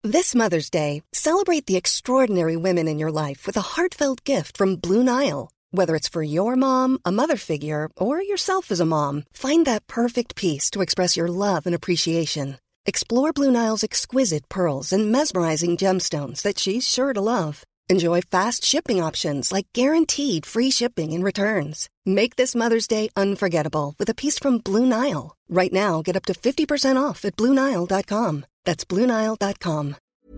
This Mother's Day, celebrate the extraordinary women in your life with a heartfelt gift from Blue Nile. Whether it's for your mom, a mother figure, or yourself as a mom, find that perfect piece to express your love and appreciation. Explore Blue Nile's exquisite pearls and mesmerizing gemstones that she's sure to love. Enjoy fast shipping options like guaranteed free shipping and returns. Make this Mother's Day unforgettable with a piece from Blue Nile. Right now, get up to 50% off at BlueNile.com. That's BlueNile.com.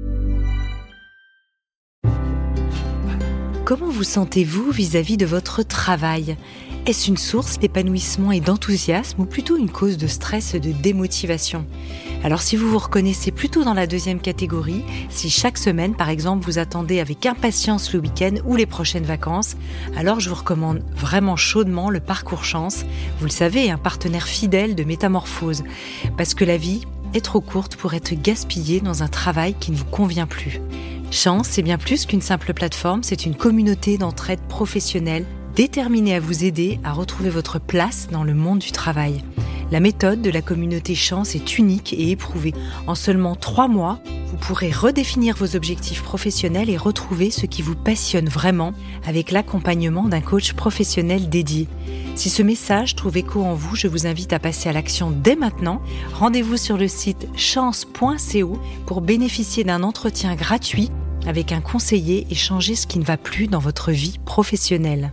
Comment vous sentez-vous vis-à-vis de votre travail ? Est-ce une source d'épanouissement et d'enthousiasme ou plutôt une cause de stress et de démotivation ? Alors si vous vous reconnaissez plutôt dans la deuxième catégorie, si chaque semaine par exemple vous attendez avec impatience le week-end ou les prochaines vacances, alors je vous recommande vraiment chaudement le Parcours Chance. Vous le savez, un partenaire fidèle de Métamorphose. Parce que la vie est trop courte pour être gaspillée dans un travail qui ne vous convient plus. Chance, c'est bien plus qu'une simple plateforme, c'est une communauté d'entraide professionnelle déterminée à vous aider à retrouver votre place dans le monde du travail. La méthode de la communauté Chance est unique et éprouvée. En seulement 3 mois, vous pourrez redéfinir vos objectifs professionnels et retrouver ce qui vous passionne vraiment avec l'accompagnement d'un coach professionnel dédié. Si ce message trouve écho en vous, je vous invite à passer à l'action dès maintenant. Rendez-vous sur le site chance.co pour bénéficier d'un entretien gratuit avec un conseiller et changer ce qui ne va plus dans votre vie professionnelle.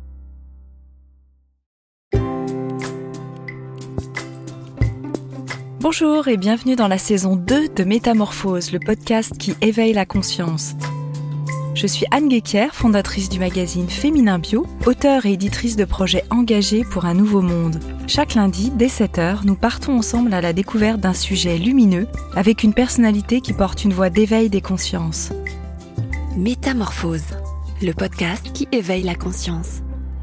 Bonjour et bienvenue dans la saison 2 de Métamorphose, le podcast qui éveille la conscience. Je suis Anne Guéquière, fondatrice du magazine Féminin Bio, auteure et éditrice de projets engagés pour un nouveau monde. Chaque lundi, dès 7h, nous partons ensemble à la découverte d'un sujet lumineux avec une personnalité qui porte une voix d'éveil des consciences. Métamorphose, le podcast qui éveille la conscience.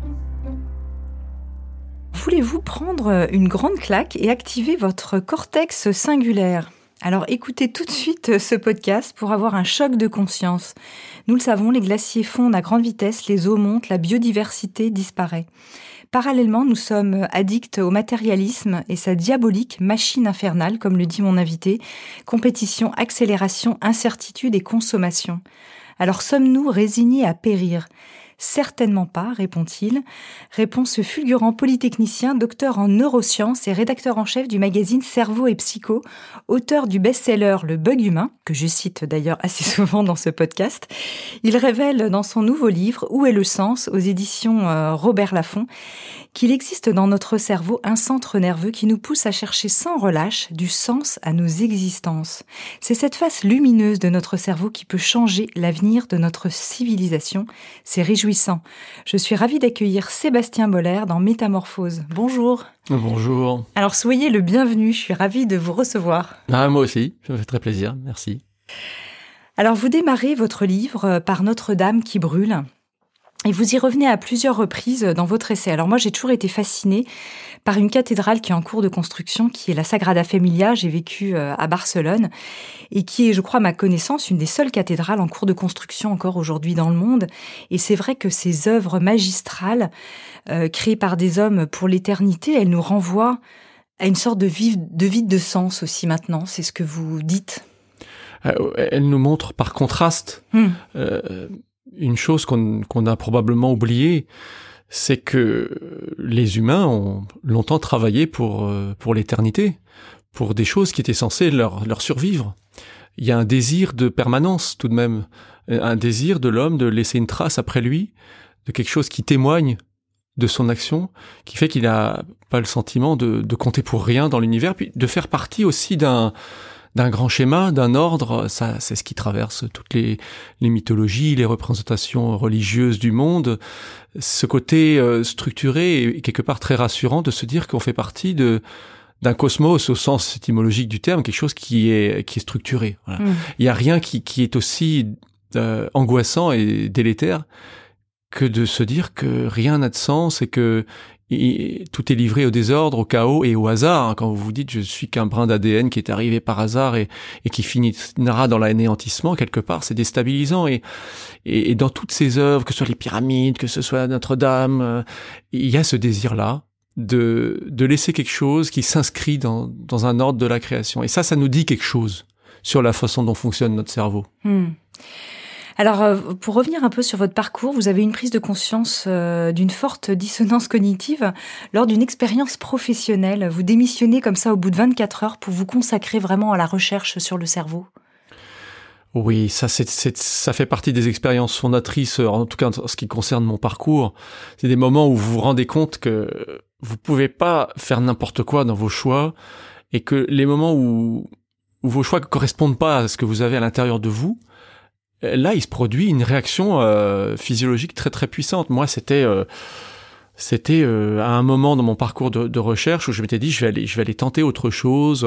Voulez-vous prendre une grande claque et activer votre cortex singulaire ? Alors écoutez tout de suite ce podcast pour avoir un choc de conscience. Nous le savons, les glaciers fondent à grande vitesse, les eaux montent, la biodiversité disparaît. Parallèlement, nous sommes addicts au matérialisme et sa diabolique machine infernale, comme le dit mon invité, compétition, accélération, incertitude et consommation. Alors sommes-nous résignés à périr ? Certainement pas, répond-il. Répond ce fulgurant polytechnicien, docteur en neurosciences et rédacteur en chef du magazine Cerveau et Psycho, auteur du best-seller Le Bug Humain, que je cite d'ailleurs assez souvent dans ce podcast. Il révèle dans son nouveau livre « Où est le sens ?», aux éditions Robert Laffont, qu'il existe dans notre cerveau un centre nerveux qui nous pousse à chercher sans relâche du sens à nos existences. C'est cette face lumineuse de notre cerveau qui peut changer l'avenir de notre civilisation. C'est réjouissant. Je suis ravie d'accueillir Sébastien Boller dans Métamorphose. Bonjour. Bonjour. Alors soyez le bienvenu, je suis ravie de vous recevoir. Moi aussi, ça me fait très plaisir, merci. Alors vous démarrez votre livre par Notre-Dame qui brûle. Et vous y revenez à plusieurs reprises dans votre essai. Alors moi, j'ai toujours été fascinée par une cathédrale qui est en cours de construction, qui est la Sagrada Familia. J'ai vécu à Barcelone et qui est, je crois, à ma connaissance, une des seules cathédrales en cours de construction encore aujourd'hui dans le monde. Et c'est vrai que ces œuvres magistrales, créées par des hommes pour l'éternité, elles nous renvoient à une sorte de vide de sens aussi maintenant. C'est ce que vous dites. Elles nous montrent par contraste une chose qu'on a probablement oubliée, c'est que les humains ont longtemps travaillé pour l'éternité, pour des choses qui étaient censées leur survivre. Il y a un désir de permanence tout de même, un désir de l'homme de laisser une trace après lui, de quelque chose qui témoigne de son action, qui fait qu'il n'a pas le sentiment de compter pour rien dans l'univers, puis de faire partie aussi d'un grand schéma, d'un ordre. Ça, c'est ce qui traverse toutes les mythologies, les représentations religieuses du monde. Ce côté structuré et quelque part très rassurant de se dire qu'on fait partie d'un cosmos au sens étymologique du terme, quelque chose qui est structuré. Voilà. Il y a rien qui est aussi angoissant et délétère que de se dire que rien n'a de sens et que tout est livré au désordre, au chaos et au hasard. Quand vous vous dites « je suis qu'un brin d'ADN qui est arrivé par hasard et qui finira dans l'anéantissement », quelque part, c'est déstabilisant. Et dans toutes ces œuvres, que ce soit les pyramides, que ce soit Notre-Dame, il y a ce désir-là de laisser quelque chose qui s'inscrit dans un ordre de la création. Et ça nous dit quelque chose sur la façon dont fonctionne notre cerveau. Alors, pour revenir un peu sur votre parcours, vous avez une prise de conscience d'une forte dissonance cognitive lors d'une expérience professionnelle. Vous démissionnez comme ça au bout de 24 heures pour vous consacrer vraiment à la recherche sur le cerveau. Oui, ça fait partie des expériences fondatrices, en tout cas en ce qui concerne mon parcours. C'est des moments où vous vous rendez compte que vous pouvez pas faire n'importe quoi dans vos choix et que les moments où vos choix ne correspondent pas à ce que vous avez à l'intérieur de vous, là, il se produit une réaction physiologique très très puissante. Moi, c'était à un moment dans mon parcours de recherche où je m'étais dit je vais aller tenter autre chose.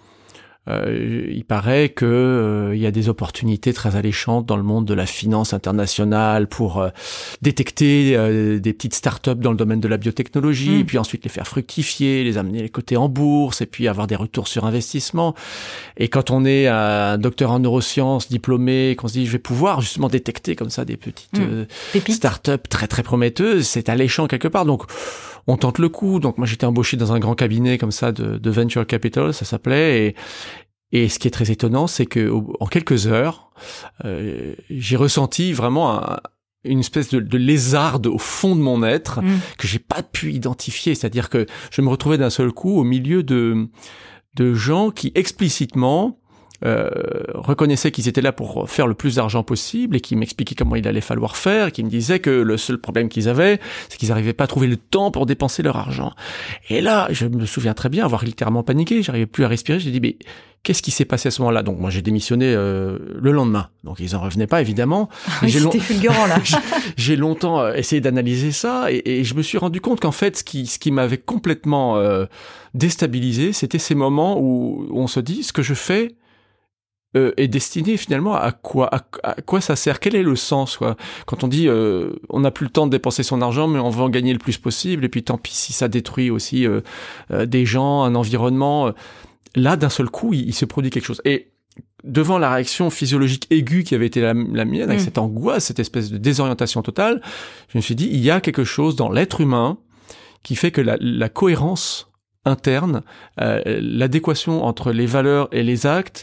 Il paraît que il y a des opportunités très alléchantes dans le monde de la finance internationale pour détecter des petites startups dans le domaine de la biotechnologie, et puis ensuite les faire fructifier, les amener les coter en bourse, et puis avoir des retours sur investissement. Et quand on est un docteur en neurosciences diplômé, qu'on se dit je vais pouvoir justement détecter comme ça des petites startups très très prometteuses, c'est alléchant quelque part. Donc on tente le coup. Donc moi j'étais embauché dans un grand cabinet comme ça de venture capital, ça s'appelait. Et ce qui est très étonnant, c'est que en quelques heures, j'ai ressenti vraiment une espèce de lézarde au fond de mon être que j'ai pas pu identifier. C'est-à-dire que je me retrouvais d'un seul coup au milieu de gens qui explicitement reconnaissaient qu'ils étaient là pour faire le plus d'argent possible et qui m'expliquaient comment il allait falloir faire, et qui me disaient que le seul problème qu'ils avaient, c'est qu'ils n'arrivaient pas à trouver le temps pour dépenser leur argent. Et là, je me souviens très bien avoir littéralement paniqué, j'arrivais plus à respirer, j'ai dit mais qu'est-ce qui s'est passé à ce moment-là? Donc moi j'ai démissionné le lendemain, donc ils en revenaient pas évidemment. Oui, c'était fulgurant là. J'ai longtemps essayé d'analyser ça et je me suis rendu compte qu'en fait ce qui m'avait complètement déstabilisé, c'était ces moments où on se dit ce que je fais est destiné finalement à quoi ça sert, quel est le sens quoi. Quand on dit on n'a plus le temps de dépenser son argent mais on veut en gagner le plus possible et puis tant pis si ça détruit aussi des gens, un environnement, là d'un seul coup il se produit quelque chose. Et devant la réaction physiologique aiguë qui avait été la mienne, avec cette angoisse, cette espèce de désorientation totale, je me suis dit il y a quelque chose dans l'être humain qui fait que la cohérence interne, l'adéquation entre les valeurs et les actes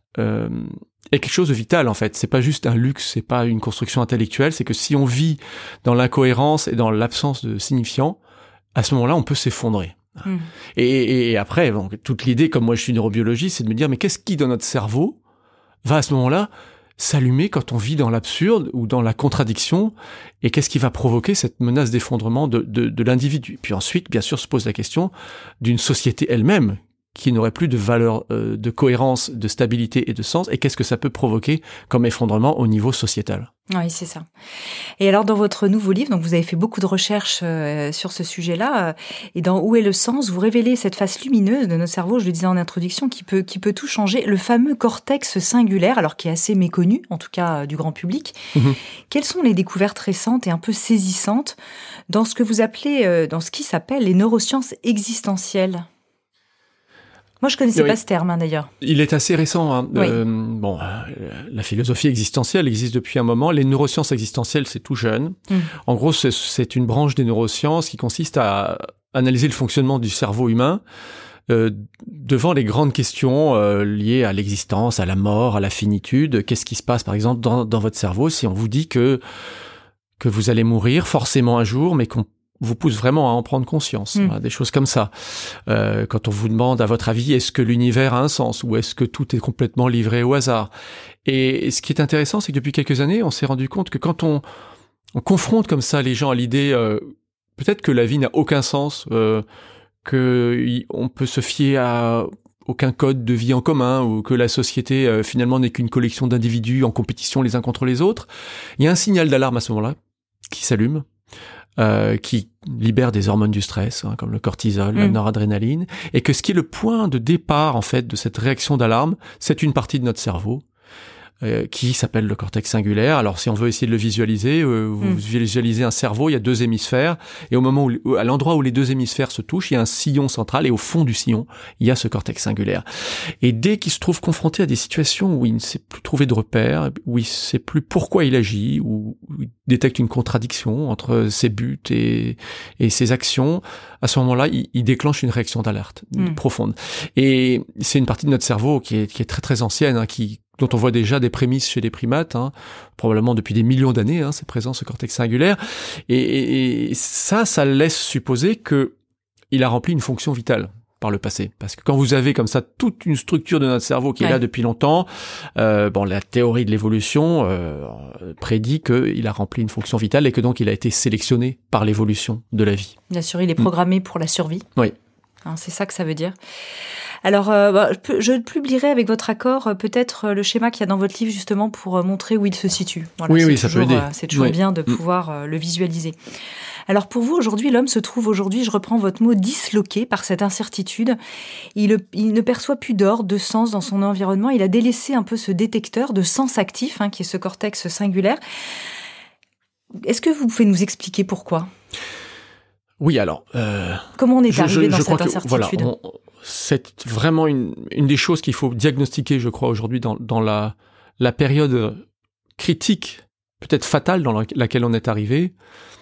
est quelque chose de vital en fait. C'est pas juste un luxe, c'est pas une construction intellectuelle, c'est que si on vit dans l'incohérence et dans l'absence de signifiant, à ce moment-là on peut s'effondrer. Et après, bon, toute l'idée, comme moi je suis neurobiologiste, c'est de me dire mais qu'est-ce qui dans notre cerveau va à ce moment-là s'allumer quand on vit dans l'absurde ou dans la contradiction, et qu'est-ce qui va provoquer cette menace d'effondrement de l'individu. Puis ensuite, bien sûr, se pose la question d'une société elle-même qui n'aurait plus de valeur de cohérence, de stabilité et de sens, et qu'est-ce que ça peut provoquer comme effondrement au niveau sociétal. Oui, c'est ça. Et alors, dans votre nouveau livre, donc vous avez fait beaucoup de recherches sur ce sujet-là, et dans Où est le sens, vous révélez cette face lumineuse de notre cerveau, je le disais en introduction, qui peut tout changer, le fameux cortex singulaire, alors qui est assez méconnu, en tout cas du grand public. Quelles sont les découvertes récentes et un peu saisissantes dans ce que vous appelez, dans ce qui s'appelle les neurosciences existentielles ? Moi, je connaissais pas ce terme, d'ailleurs. Il est assez récent. Oui. La philosophie existentielle existe depuis un moment. Les neurosciences existentielles, c'est tout jeune. En gros, c'est une branche des neurosciences qui consiste à analyser le fonctionnement du cerveau humain devant les grandes questions liées à l'existence, à la mort, à la finitude. Qu'est-ce qui se passe, par exemple, dans votre cerveau si on vous dit que vous allez mourir forcément un jour, mais qu'on vous pousse vraiment à en prendre conscience, des choses comme ça. Quand on vous demande, à votre avis, est-ce que l'univers a un sens ou est-ce que tout est complètement livré au hasard? Et ce qui est intéressant, c'est que depuis quelques années, on s'est rendu compte que quand on confronte comme ça les gens à l'idée peut-être que la vie n'a aucun sens, que on peut se fier à aucun code de vie en commun, ou que la société finalement n'est qu'une collection d'individus en compétition les uns contre les autres, il y a un signal d'alarme à ce moment-là qui s'allume. Qui libère des hormones du stress, comme le cortisol, la noradrénaline, et que ce qui est le point de départ en fait de cette réaction d'alarme, c'est une partie de notre cerveau qui s'appelle le cortex singulaire. Alors, si on veut essayer de le visualiser, vous visualisez un cerveau, il y a 2 hémisphères, et au moment à l'endroit où les 2 hémisphères se touchent, il y a un sillon central, et au fond du sillon, il y a ce cortex singulaire. Et dès qu'il se trouve confronté à des situations où il ne sait plus trouver de repères, où il ne sait plus pourquoi il agit, où il détecte une contradiction entre ses buts et ses actions, à ce moment-là, il déclenche une réaction d'alerte profonde. Et c'est une partie de notre cerveau qui est très très ancienne, hein, dont on voit déjà des prémices chez les primates, hein, probablement depuis des millions d'années, hein, c'est présent ce cortex singulaire, et ça laisse supposer que il a rempli une fonction vitale par le passé. Parce que quand vous avez comme ça toute une structure de notre cerveau qui est là depuis longtemps, la théorie de l'évolution prédit qu'il a rempli une fonction vitale et que donc il a été sélectionné par l'évolution de la vie. Bien sûr, il est programmé pour la survie. Oui. Hein, c'est ça que ça veut dire. Alors, je publierai avec votre accord peut-être le schéma qu'il y a dans votre livre justement pour montrer où il se situe. Voilà, oui, ça peut aider. C'est toujours bien de pouvoir le visualiser. Alors pour vous, aujourd'hui, l'homme se trouve aujourd'hui, je reprends votre mot, disloqué par cette incertitude. Il ne perçoit plus d'ordre, de sens dans son environnement. Il a délaissé un peu ce détecteur de sens actif, hein, qui est ce cortex singulaire. Est-ce que vous pouvez nous expliquer pourquoi ? Oui, alors... comment on est arrivé dans cette incertitude ? C'est vraiment une des choses qu'il faut diagnostiquer, je crois, aujourd'hui dans la période critique, peut-être fatale dans laquelle on est arrivé.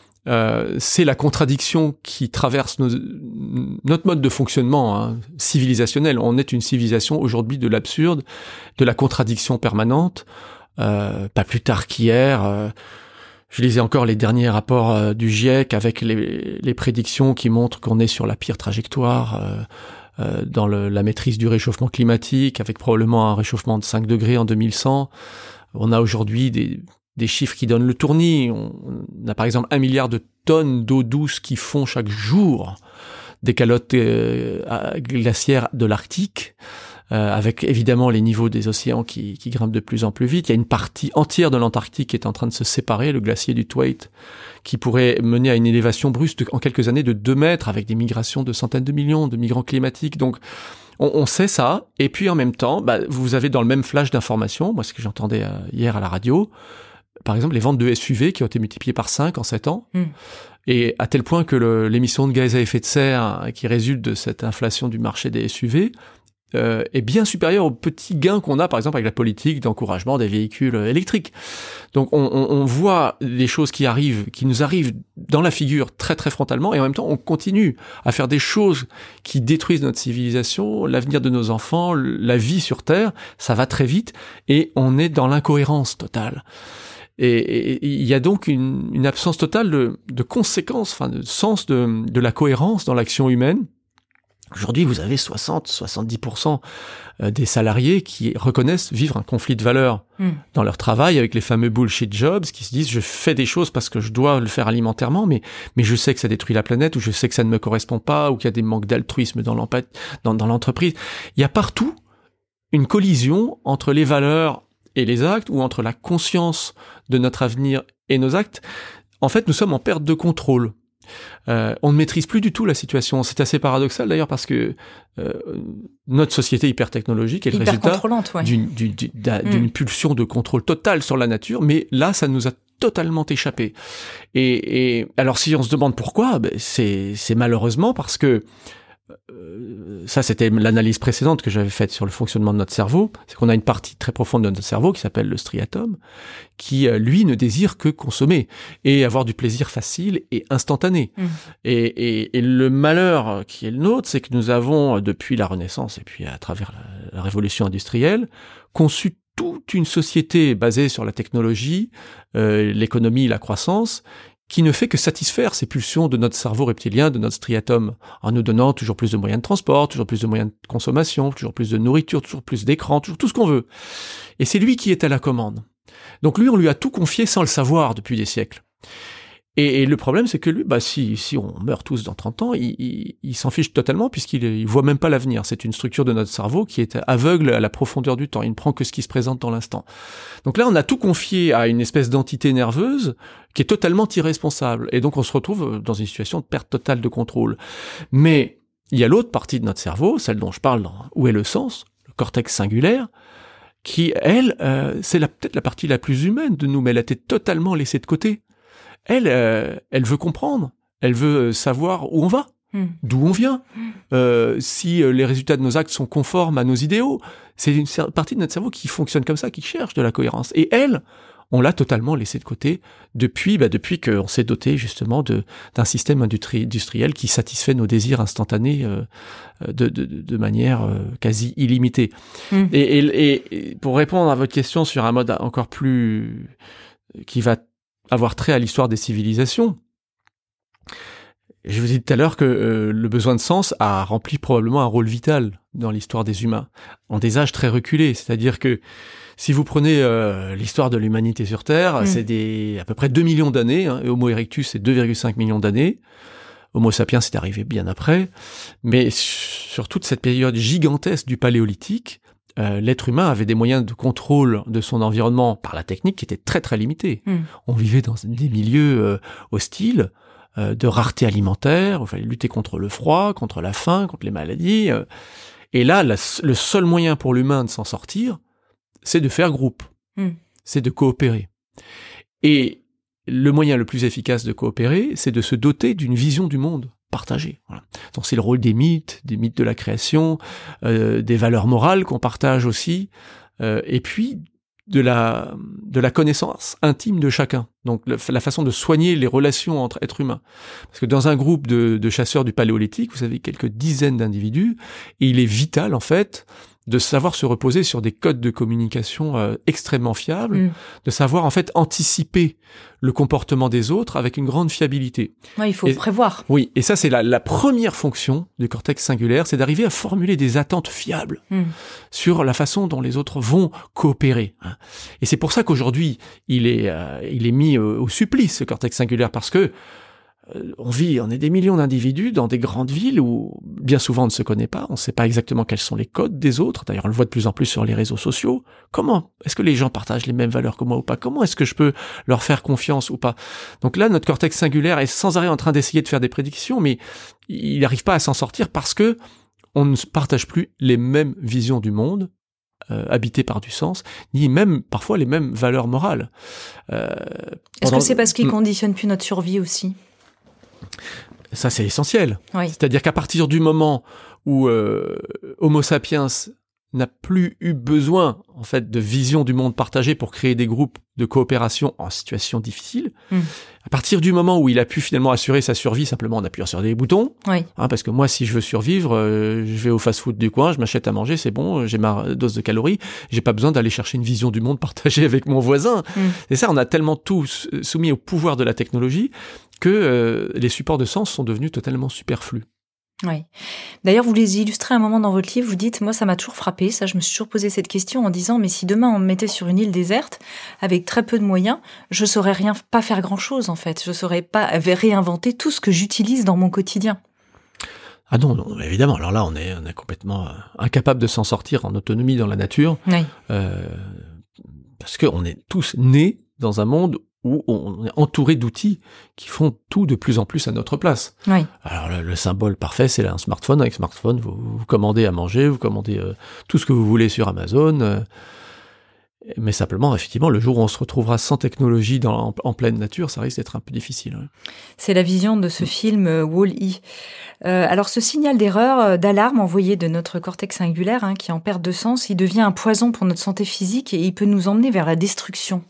C'est la contradiction qui traverse notre mode de fonctionnement, hein, civilisationnel. On est une civilisation aujourd'hui de l'absurde, de la contradiction permanente. Pas plus tard qu'hier... je lisais encore les derniers rapports du GIEC avec les prédictions qui montrent qu'on est sur la pire trajectoire dans la maîtrise du réchauffement climatique, avec probablement un réchauffement de 5 degrés en 2100. On a aujourd'hui des chiffres qui donnent le tournis. On a par exemple 1 milliard de tonnes d'eau douce qui font chaque jour des calottes glaciaires de l'Arctique. Avec évidemment les niveaux des océans qui grimpent de plus en plus vite. Il y a une partie entière de l'Antarctique qui est en train de se séparer, le glacier du Thwaite, qui pourrait mener à une élévation brusque en quelques années de 2 mètres, avec des migrations de centaines de millions de migrants climatiques. Donc on sait ça, et puis en même temps, vous avez dans le même flash d'informations, moi ce que j'entendais hier à la radio, par exemple les ventes de SUV qui ont été multipliées par 5 en 7 ans, et à tel point que l'émission de gaz à effet de serre qui résulte de cette inflation du marché des SUV est bien supérieur aux petits gains qu'on a, par exemple, avec la politique d'encouragement des véhicules électriques. Donc, on voit des choses qui nous arrivent dans la figure très, très frontalement, et en même temps, on continue à faire des choses qui détruisent notre civilisation, l'avenir de nos enfants, la vie sur Terre. Ça va très vite, et on est dans l'incohérence totale. Et il y a donc une absence totale de conséquences, enfin, de sens de la cohérence dans l'action humaine. Aujourd'hui, vous avez 60-70% des salariés qui reconnaissent vivre un conflit de valeurs dans leur travail, avec les fameux bullshit jobs, qui se disent « je fais des choses parce que je dois le faire alimentairement, mais je sais que ça détruit la planète, ou je sais que ça ne me correspond pas, ou qu'il y a des manques d'altruisme dans l'entreprise ». Il y a partout une collision entre les valeurs et les actes, ou entre la conscience de notre avenir et nos actes. En fait, nous sommes en perte de contrôle. On ne maîtrise plus du tout la situation. C'est assez paradoxal d'ailleurs, parce que notre société hyper technologique est le résultat d'une pulsion de contrôle total sur la nature, mais là ça nous a totalement échappé. Et alors si on se demande pourquoi, c'est malheureusement parce que ça c'était l'analyse précédente que j'avais faite sur le fonctionnement de notre cerveau, c'est qu'on a une partie très profonde de notre cerveau qui s'appelle le striatum, qui lui ne désire que consommer et avoir du plaisir facile et instantané. Et le malheur qui est le nôtre, c'est que nous avons, depuis la Renaissance et puis à travers la révolution industrielle, conçu toute une société basée sur la technologie, l'économie, la croissance, qui ne fait que satisfaire ces pulsions de notre cerveau reptilien, de notre striatum, en nous donnant toujours plus de moyens de transport, toujours plus de moyens de consommation, toujours plus de nourriture, toujours plus d'écran, toujours tout ce qu'on veut. Et c'est lui qui est à la commande. Donc lui, on lui a tout confié sans le savoir depuis des siècles. Et le problème, c'est que lui, si on meurt tous dans 30 ans, il s'en fiche totalement, puisqu'il voit même pas l'avenir. C'est une structure de notre cerveau qui est aveugle à la profondeur du temps. Il ne prend que ce qui se présente dans l'instant. Donc là, on a tout confié à une espèce d'entité nerveuse qui est totalement irresponsable. Et donc, on se retrouve dans une situation de perte totale de contrôle. Mais il y a l'autre partie de notre cerveau, celle dont je parle dans Où est le sens, le cortex singulaire, qui, elle, c'est peut-être la partie la plus humaine de nous, mais elle a été totalement laissée de côté. Elle veut comprendre, elle veut savoir où on va, d'où on vient, si les résultats de nos actes sont conformes à nos idéaux. C'est une partie de notre cerveau qui fonctionne comme ça, qui cherche de la cohérence. Et elle, on l'a totalement laissée de côté depuis qu'on s'est doté justement d'un système industriel qui satisfait nos désirs instantanés de manière quasi illimitée. Et pour répondre à votre question sur un mode encore plus qui va avoir trait à l'histoire des civilisations, je vous ai dit tout à l'heure que le besoin de sens a rempli probablement un rôle vital dans l'histoire des humains, en des âges très reculés. C'est-à-dire que si vous prenez l'histoire de l'humanité sur Terre, c'est à peu près 2 millions d'années, et Homo erectus, c'est 2,5 millions d'années. Homo sapiens, c'est arrivé bien après. Mais sur toute cette période gigantesque du Paléolithique, l'être humain avait des moyens de contrôle de son environnement par la technique qui étaient très très limités. On vivait dans des milieux hostiles, de rareté alimentaire, il fallait lutter contre le froid, contre la faim, contre les maladies. Et là, le seul moyen pour l'humain de s'en sortir, c'est de faire groupe, c'est de coopérer. Et le moyen le plus efficace de coopérer, c'est de se doter d'une vision du monde partagée. Voilà. Donc c'est le rôle des mythes de la création, des valeurs morales qu'on partage aussi, et puis de la connaissance intime de chacun. Donc la façon de soigner les relations entre êtres humains. Parce que dans un groupe de chasseurs du Paléolithique, vous avez quelques dizaines d'individus, et il est vital en fait de savoir se reposer sur des codes de communication extrêmement fiables, de savoir en fait anticiper le comportement des autres avec une grande fiabilité. Ouais, il faut prévoir. Oui, et ça c'est la première fonction du cortex singulaire, c'est d'arriver à formuler des attentes fiables sur la façon dont les autres vont coopérer. Et c'est pour ça qu'aujourd'hui il est mis au supplice, ce cortex singulaire, parce que on est des millions d'individus dans des grandes villes où bien souvent on ne se connaît pas, on ne sait pas exactement quels sont les codes des autres, d'ailleurs on le voit de plus en plus sur les réseaux sociaux. Comment est-ce que les gens partagent les mêmes valeurs que moi ou pas? Comment est-ce que je peux leur faire confiance ou pas? Donc là, notre cortex singulaire est sans arrêt en train d'essayer de faire des prédictions, mais il n'arrive pas à s'en sortir parce que on ne partage plus les mêmes visions du monde, habité par du sens, ni même parfois les mêmes valeurs morales. Est-ce que c'est parce qu'ils conditionnent plus notre survie aussi? Ça, c'est essentiel. Oui. C'est-à-dire qu'à partir du moment où Homo sapiens n'a plus eu besoin, en fait, de vision du monde partagée pour créer des groupes de coopération en situation difficile, à partir du moment où il a pu finalement assurer sa survie simplement en appuyant sur des boutons, parce que moi, si je veux survivre, je vais au fast-food du coin, je m'achète à manger, c'est bon, j'ai ma dose de calories, j'ai pas besoin d'aller chercher une vision du monde partagée avec mon voisin. Et ça, on a tellement tout soumis au pouvoir de la technologie que les supports de sens sont devenus totalement superflus. Oui. D'ailleurs, vous les illustrez un moment dans votre livre, vous dites, moi ça m'a toujours frappé, ça je me suis toujours posé cette question en disant, mais si demain on me mettait sur une île déserte, avec très peu de moyens, je saurais pas faire grand chose en fait, je saurais pas réinventer tout ce que j'utilise dans mon quotidien. Ah non, évidemment, alors là on est complètement incapable de s'en sortir en autonomie dans la nature, parce qu'on est tous nés dans un monde où on est entouré d'outils qui font tout de plus en plus à notre place. Oui. Alors le symbole parfait, c'est un smartphone. Avec smartphone, vous commandez à manger, vous commandez tout ce que vous voulez sur Amazon. Mais simplement, effectivement, le jour où on se retrouvera sans technologie en pleine nature, ça risque d'être un peu difficile. Ouais. C'est la vision de ce film Wall-E. Alors ce signal d'erreur, d'alarme envoyé de notre cortex singulaire, qui est en perte de sens, il devient un poison pour notre santé physique et il peut nous emmener vers la destruction.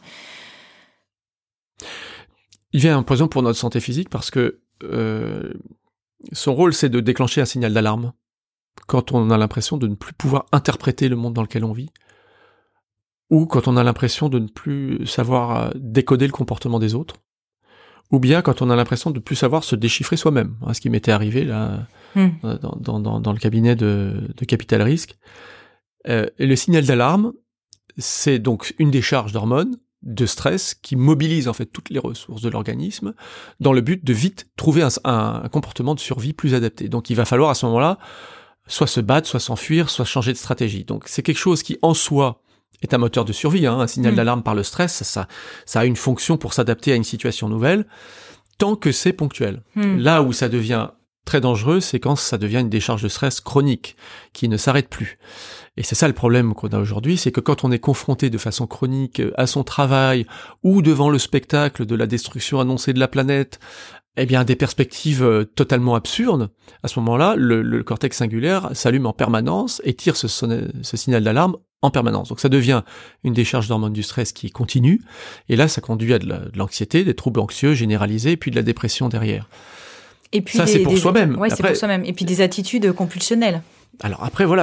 Il devient un poison pour notre santé physique parce que son rôle, c'est de déclencher un signal d'alarme quand on a l'impression de ne plus pouvoir interpréter le monde dans lequel on vit, ou quand on a l'impression de ne plus savoir décoder le comportement des autres, ou bien quand on a l'impression de ne plus savoir se déchiffrer soi-même, ce qui m'était arrivé là dans le cabinet de Capital Risque. Et le signal d'alarme, c'est donc une décharge d'hormones de stress qui mobilise en fait toutes les ressources de l'organisme dans le but de vite trouver un comportement de survie plus adapté. Donc il va falloir à ce moment-là soit se battre, soit s'enfuir, soit changer de stratégie. Donc c'est quelque chose qui en soi est un moteur de survie, un signal d'alarme par le stress, ça a une fonction pour s'adapter à une situation nouvelle, tant que c'est ponctuel. Là où ça devient très dangereux, c'est quand ça devient une décharge de stress chronique, qui ne s'arrête plus. Et c'est ça le problème qu'on a aujourd'hui, c'est que quand on est confronté de façon chronique à son travail, ou devant le spectacle de la destruction annoncée de la planète, eh bien, des perspectives totalement absurdes, à ce moment-là, le cortex singulaire s'allume en permanence et tire ce signal d'alarme en permanence. Donc ça devient une décharge d'hormones du stress qui continue, et là, ça conduit à de l'anxiété, des troubles anxieux généralisés, puis de la dépression derrière. Et puis ça, c'est pour soi-même. Ouais, c'est pour soi-même. Et puis des attitudes compulsionnelles. Alors après, voilà,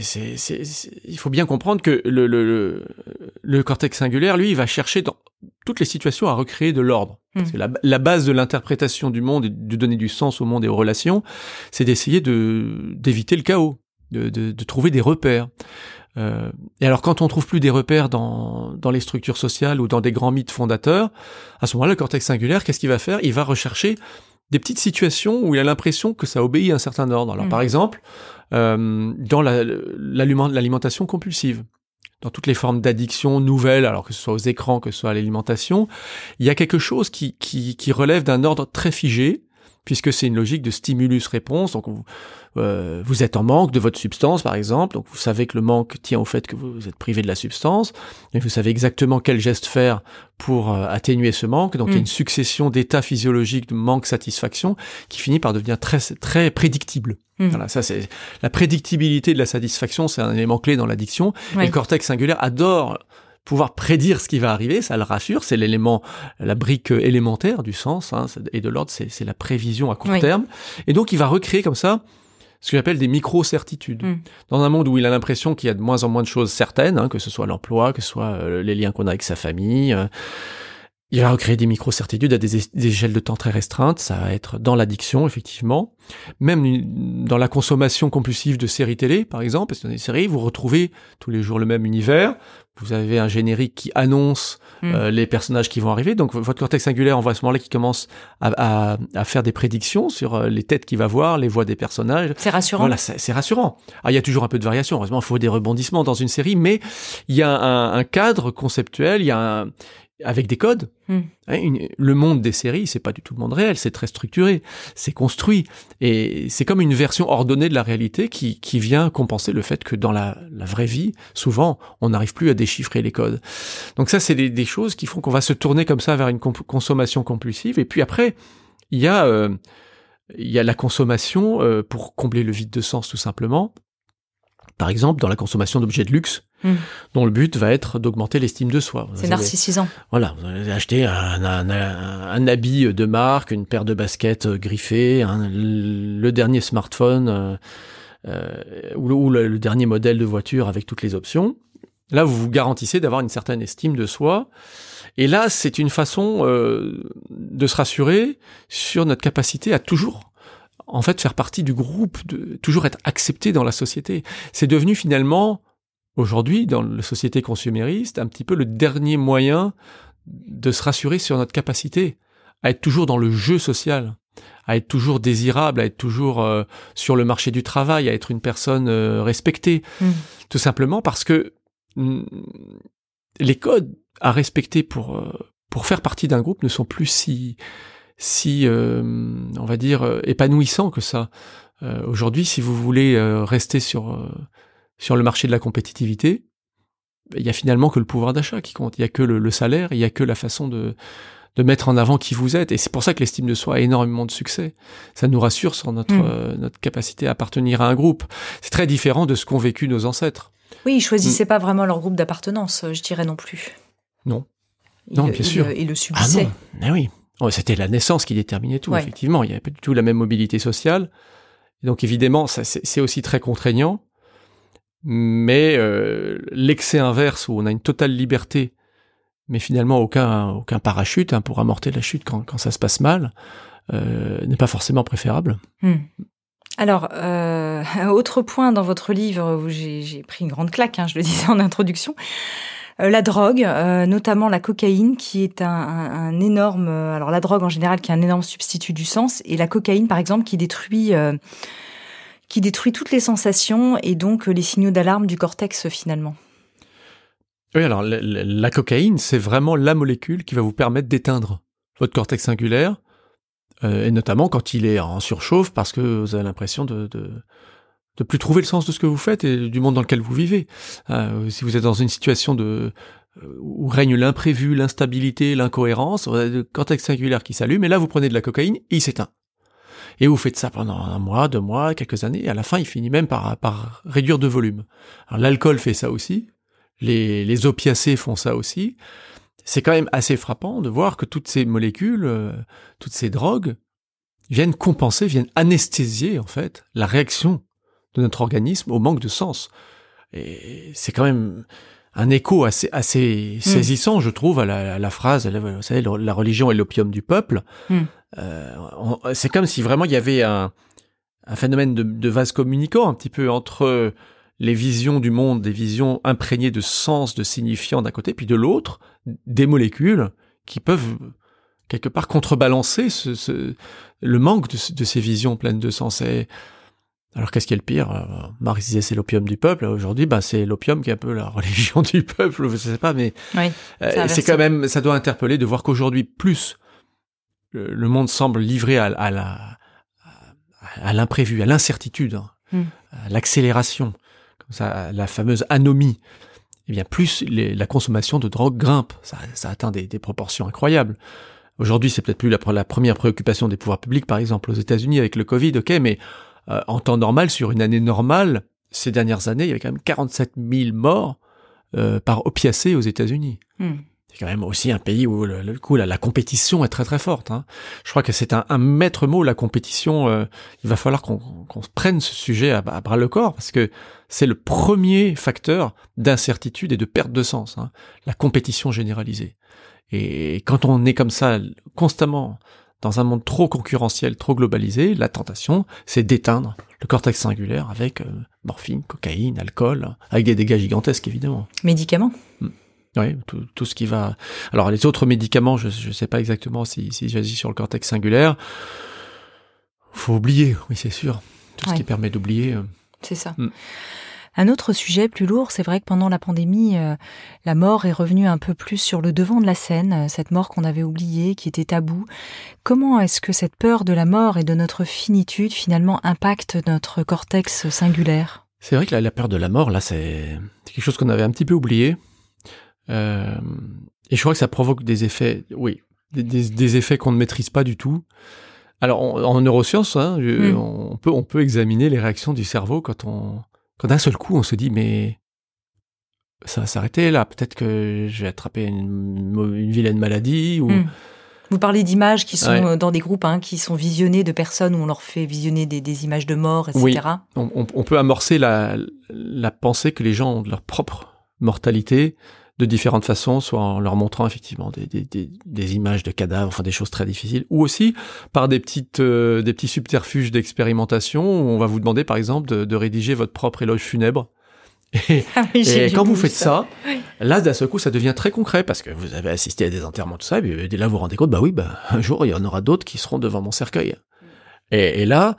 il faut bien comprendre que le cortex singulaire, lui, il va chercher dans toutes les situations à recréer de l'ordre. Parce que la base de l'interprétation du monde et de donner du sens au monde et aux relations, c'est d'essayer d'éviter le chaos, de trouver des repères. Et alors, quand on trouve plus des repères dans les structures sociales ou dans des grands mythes fondateurs, à ce moment-là, le cortex singulaire, qu'est-ce qu'il va faire ? Il va rechercher des petites situations où il a l'impression que ça obéit à un certain ordre. Alors, par exemple, dans l'alimentation compulsive, dans toutes les formes d'addiction nouvelles, alors que ce soit aux écrans, que ce soit à l'alimentation, il y a quelque chose qui relève d'un ordre très figé, puisque c'est une logique de stimulus-réponse. Donc, vous êtes en manque de votre substance, par exemple. Donc, vous savez que le manque tient au fait que vous êtes privé de la substance. Et vous savez exactement quel geste faire pour atténuer ce manque. Donc, il y a une succession d'états physiologiques de manque-satisfaction qui finit par devenir très, très prédictible. Voilà, ça, c'est la prédictibilité de la satisfaction, c'est un élément clé dans l'addiction. Oui. Et le cortex singulaire adore pouvoir prédire ce qui va arriver, ça le rassure, c'est l'élément, la brique élémentaire du sens, et de l'ordre, c'est la prévision à court terme. Et donc, il va recréer comme ça ce que j'appelle des micro-certitudes. Dans un monde où il a l'impression qu'il y a de moins en moins de choses certaines, que ce soit l'emploi, que ce soit les liens qu'on a avec sa famille, il va recréer des micro-certitudes à des échelles de temps très restreintes. Ça va être dans l'addiction, effectivement. Même dans la consommation compulsive de séries télé, par exemple. Parce que dans les séries, vous retrouvez tous les jours le même univers. Vous avez un générique qui annonce les personnages qui vont arriver. Donc, votre cortex singulaire, on voit à ce moment-là qu'il commence à faire des prédictions sur les têtes qu'il va voir, les voix des personnages. C'est rassurant. Voilà, c'est rassurant. Alors, il y a toujours un peu de variation. Heureusement, il faut des rebondissements dans une série, mais il y a un cadre conceptuel, il y a avec des codes. Le monde des séries, c'est pas du tout le monde réel, c'est très structuré, c'est construit, et c'est comme une version ordonnée de la réalité qui vient compenser le fait que dans la vraie vie, souvent, on n'arrive plus à déchiffrer les codes. Donc ça, c'est des choses qui font qu'on va se tourner comme ça vers une consommation compulsive, et puis après, il y a la consommation pour combler le vide de sens, tout simplement. Par exemple, dans la consommation d'objets de luxe, dont le but va être d'augmenter l'estime de soi. C'est narcissisant. Voilà, vous allez acheter un habit de marque, une paire de baskets griffées, le dernier smartphone ou le dernier modèle de voiture avec toutes les options. Là, vous vous garantissez d'avoir une certaine estime de soi. Et là, c'est une façon de se rassurer sur notre capacité à toujours en fait faire partie du groupe, de toujours être accepté dans la société. C'est devenu finalement, aujourd'hui, dans la société consumériste, un petit peu le dernier moyen de se rassurer sur notre capacité à être toujours dans le jeu social, à être toujours désirable, à être toujours sur le marché du travail, à être une personne respectée. Tout simplement parce que les codes à respecter pour faire partie d'un groupe ne sont plus si on va dire, épanouissant que ça. Aujourd'hui, si vous voulez rester sur le marché de la compétitivité, il y a finalement que le pouvoir d'achat qui compte. Il y a que le salaire, il y a que la façon de mettre en avant qui vous êtes. Et c'est pour ça que l'estime de soi a énormément de succès. Ça nous rassure sur notre capacité à appartenir à un groupe. C'est très différent de ce qu'ont vécu nos ancêtres. Oui, ils choisissaient pas vraiment leur groupe d'appartenance, je dirais non plus. Non, bien sûr. Ils le subissaient. Ah non, mais oui. C'était la naissance qui déterminait tout, effectivement. Il n'y avait pas du tout la même mobilité sociale. Et donc, évidemment, ça, c'est aussi très contraignant. Mais l'excès inverse, où on a une totale liberté, mais finalement aucun parachute pour amortir la chute quand ça se passe mal, n'est pas forcément préférable. Alors, autre point dans votre livre où j'ai pris une grande claque, je le disais en introduction, la drogue, notamment la cocaïne, qui est un énorme... alors la drogue en général, qui est un énorme substitut du sens, et la cocaïne, par exemple, qui détruit toutes les sensations et donc les signaux d'alarme du cortex, finalement. Oui, alors la cocaïne, c'est vraiment la molécule qui va vous permettre d'éteindre votre cortex singulaire et notamment quand il est en surchauffe parce que vous avez l'impression de plus trouver le sens de ce que vous faites et du monde dans lequel vous vivez. Si vous êtes dans une situation où règne l'imprévu, l'instabilité, l'incohérence, vous avez le cortex singulaire qui s'allume, et là vous prenez de la cocaïne et il s'éteint. Et vous faites ça pendant 1 mois, 2 mois, quelques années, et à la fin il finit même par réduire de volume. Alors l'alcool fait ça aussi, les opiacés font ça aussi. C'est quand même assez frappant de voir que toutes ces molécules, toutes ces drogues, viennent compenser, viennent anesthésier en fait la réaction de notre organisme au manque de sens. Et c'est quand même un écho assez saisissant, je trouve, à la phrase, vous savez, la religion est l'opium du peuple. C'est comme si vraiment il y avait un phénomène de vase communicant un petit peu entre les visions du monde, des visions imprégnées de sens, de signifiants d'un côté, puis de l'autre, des molécules qui peuvent quelque part contrebalancer le manque de ces visions pleines de sens. Alors qu'est-ce qui est le pire? Marx disait c'est l'opium du peuple. Aujourd'hui, c'est l'opium qui est un peu la religion du peuple. Je sais pas, mais oui, c'est quand même, ça doit interpeller de voir qu'aujourd'hui, plus le monde semble livré à l'imprévu, à l'incertitude, à l'accélération, comme ça, la fameuse anomie. Eh bien, plus la consommation de drogue grimpe. Ça atteint des proportions incroyables. Aujourd'hui, c'est peut-être plus la première préoccupation des pouvoirs publics, par exemple aux États-Unis avec le Covid, ok, mais en temps normal, sur une année normale, ces dernières années, il y avait quand même 47 000 morts par opiacés aux États-Unis. C'est quand même aussi un pays où la compétition est très très forte. Je crois que c'est un maître mot, la compétition. Il va falloir qu'on prenne ce sujet à bras le corps, parce que c'est le premier facteur d'incertitude et de perte de sens. La compétition généralisée. Et quand on est comme ça constamment dans un monde trop concurrentiel, trop globalisé, la tentation, c'est d'éteindre le cortex singulaire avec morphine, cocaïne, alcool, avec des dégâts gigantesques, évidemment. Médicaments. Oui, tout ce qui va... Alors, les autres médicaments, je sais pas exactement si j'agis sur le cortex singulaire. Faut oublier, oui, c'est sûr. Tout ce qui permet d'oublier. C'est ça. Un autre sujet plus lourd, c'est vrai que pendant la pandémie, la mort est revenue un peu plus sur le devant de la scène, cette mort qu'on avait oubliée, qui était taboue. Comment est-ce que cette peur de la mort et de notre finitude, finalement, impacte notre cortex singulaire? C'est vrai que la peur de la mort, là, c'est quelque chose qu'on avait un petit peu oublié. Et je crois que ça provoque des effets, oui, des effets qu'on ne maîtrise pas du tout. Alors, en neurosciences, on peut examiner les réactions du cerveau quand d'un seul coup, on se dit, mais ça va s'arrêter là, peut-être que je vais attraper une vilaine maladie. Ou... Vous parlez d'images qui sont dans des groupes, qui sont visionnées de personnes où on leur fait visionner des images de mort, etc. Oui, on peut amorcer la pensée que les gens ont de leur propre mortalité de différentes façons, soit en leur montrant effectivement des images de cadavres, enfin des choses très difficiles, ou aussi par des petits subterfuges d'expérimentation où on va vous demander par exemple de rédiger votre propre éloge funèbre. Et quand vous faites ça, là d'un seul coup ça devient très concret parce que vous avez assisté à des enterrements, tout ça, et dès là vous vous rendez compte, un jour il y en aura d'autres qui seront devant mon cercueil. Et là,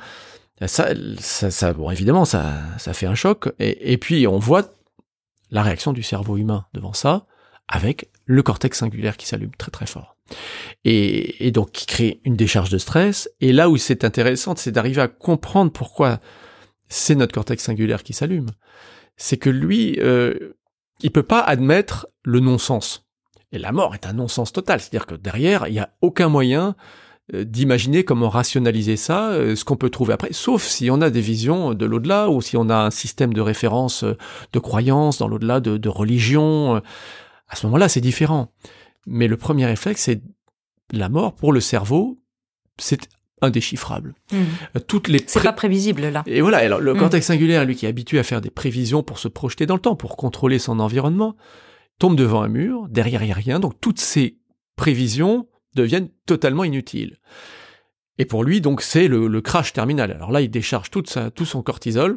ça bon évidemment ça fait un choc, et puis on voit la réaction du cerveau humain devant ça, avec le cortex singulaire qui s'allume très très fort. Et donc qui crée une décharge de stress, et là où c'est intéressant, c'est d'arriver à comprendre pourquoi c'est notre cortex singulaire qui s'allume. C'est que lui, il peut pas admettre le non-sens. Et la mort est un non-sens total, c'est-à-dire que derrière, il y a aucun moyen d'imaginer comment rationaliser ça, ce qu'on peut trouver après, sauf si on a des visions de l'au-delà, ou si on a un système de référence de croyance dans l'au-delà, de religion. À ce moment-là, c'est différent. Mais le premier réflexe, c'est la mort, pour le cerveau, c'est indéchiffrable. C'est pas prévisible, là. Et voilà, alors le cortex singulaire, lui qui est habitué à faire des prévisions pour se projeter dans le temps, pour contrôler son environnement, tombe devant un mur, derrière il n'y a rien, donc toutes ces prévisions deviennent totalement inutiles. Et pour lui, donc, c'est le crash terminal. Alors là, il décharge tout son cortisol,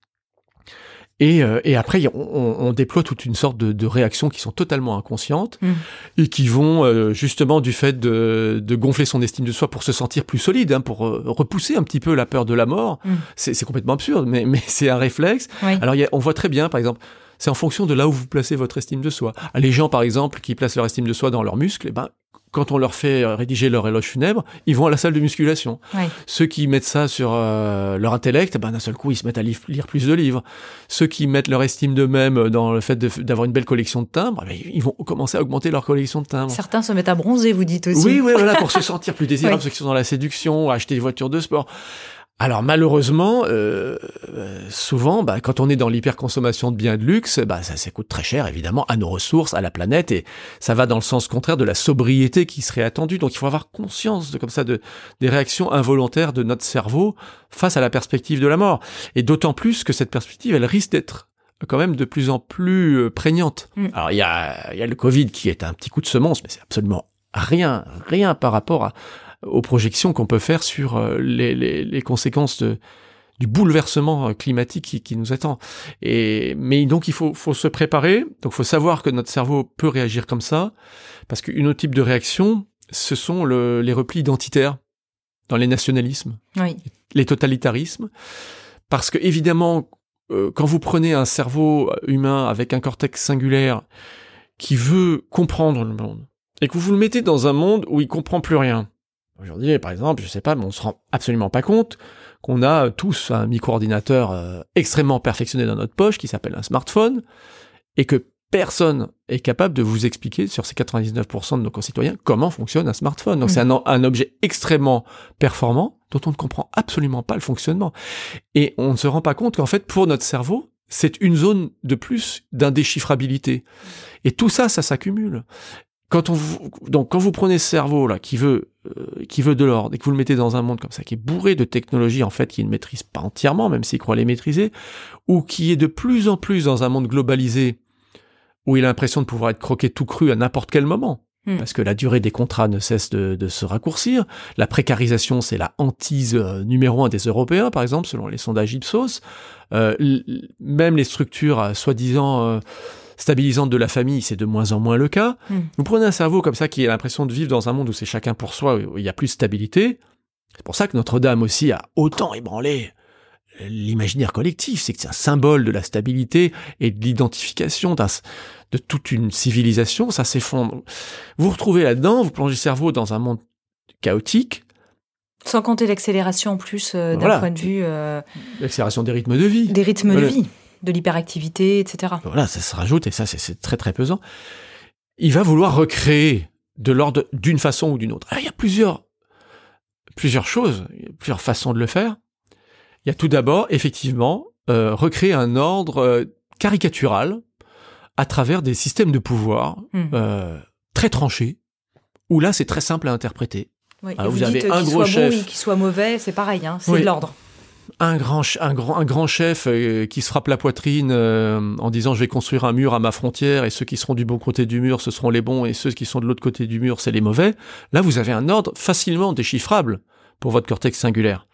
et après, on déploie toute une sorte de réactions qui sont totalement inconscientes, et qui vont, justement, du fait de gonfler son estime de soi pour se sentir plus solide, pour repousser un petit peu la peur de la mort. C'est complètement absurde, mais c'est un réflexe. Oui. Alors, on voit très bien, par exemple, c'est en fonction de là où vous placez votre estime de soi. Les gens, par exemple, qui placent leur estime de soi dans leurs muscles, quand on leur fait rédiger leur éloge funèbre, ils vont à la salle de musculation. Ouais. Ceux qui mettent ça sur leur intellect, d'un seul coup, ils se mettent à lire plus de livres. Ceux qui mettent leur estime d'eux-mêmes dans le fait d'avoir une belle collection de timbres, ils vont commencer à augmenter leur collection de timbres. Certains se mettent à bronzer, vous dites aussi. Oui, voilà, pour se sentir plus désirable, Oui. ceux qui sont dans la séduction, acheter des voitures de sport. Alors malheureusement, souvent, quand on est dans l'hyperconsommation de biens de luxe, ça coûte très cher évidemment à nos ressources, à la planète, et ça va dans le sens contraire de la sobriété qui serait attendue. Donc il faut avoir conscience des réactions involontaires de notre cerveau face à la perspective de la mort. Et d'autant plus que cette perspective, elle risque d'être quand même de plus en plus prégnante. Alors il y a le Covid qui est un petit coup de semonce, mais c'est absolument rien par rapport aux projections qu'on peut faire sur les conséquences du bouleversement climatique qui nous attend. Mais donc il faut se préparer, donc il faut savoir que notre cerveau peut réagir comme ça, parce qu'une autre type de réaction, ce sont les replis identitaires dans les nationalismes, Oui. les totalitarismes, parce que évidemment, quand vous prenez un cerveau humain avec un cortex singulaire qui veut comprendre le monde, et que vous le mettez dans un monde où il comprend plus rien. Aujourd'hui, par exemple, je sais pas, mais on se rend absolument pas compte qu'on a tous un micro-ordinateur extrêmement perfectionné dans notre poche qui s'appelle un smartphone, et que personne est capable de vous expliquer sur ces 99% de nos concitoyens comment fonctionne un smartphone. Donc c'est un objet extrêmement performant dont on ne comprend absolument pas le fonctionnement. Et on ne se rend pas compte qu'en fait, pour notre cerveau, c'est une zone de plus d'indéchiffrabilité. Et tout ça s'accumule. Quand vous prenez ce cerveau là qui veut de l'ordre et que vous le mettez dans un monde comme ça qui est bourré de technologies en fait qu'il ne maîtrise pas entièrement, même s'il croit les maîtriser, ou qui est de plus en plus dans un monde globalisé où il a l'impression de pouvoir être croqué tout cru à n'importe quel moment, parce que la durée des contrats ne cesse de se raccourcir. La précarisation, c'est la hantise numéro 1 des Européens, par exemple, selon les sondages Ipsos. Même les structures soi-disant stabilisante de la famille, c'est de moins en moins le cas. Vous prenez un cerveau comme ça qui a l'impression de vivre dans un monde où c'est chacun pour soi, où il y a plus de stabilité. C'est pour ça que Notre-Dame aussi a autant ébranlé l'imaginaire collectif. C'est que c'est un symbole de la stabilité et de l'identification de toute une civilisation. Ça s'effondre. Vous vous retrouvez là-dedans, vous plongez le cerveau dans un monde chaotique. Sans compter l'accélération en plus d'un point de vue... L'accélération des rythmes de vie. Des rythmes de vie. De l'hyperactivité, etc. Voilà, ça se rajoute, et ça, c'est très très pesant. Il va vouloir recréer de l'ordre d'une façon ou d'une autre. Alors, il y a plusieurs choses, plusieurs façons de le faire. Il y a tout d'abord, effectivement, recréer un ordre caricatural à travers des systèmes de pouvoir très tranchés, où là, c'est très simple à interpréter. Oui, alors, vous avez un gros chef, bon, qu'il soit mauvais, c'est pareil, c'est de l'ordre. Un grand chef qui se frappe la poitrine en disant « je vais construire un mur à ma frontière et ceux qui seront du bon côté du mur, ce seront les bons et ceux qui sont de l'autre côté du mur, c'est les mauvais ». Là, vous avez un ordre facilement déchiffrable pour votre cortex singulaire.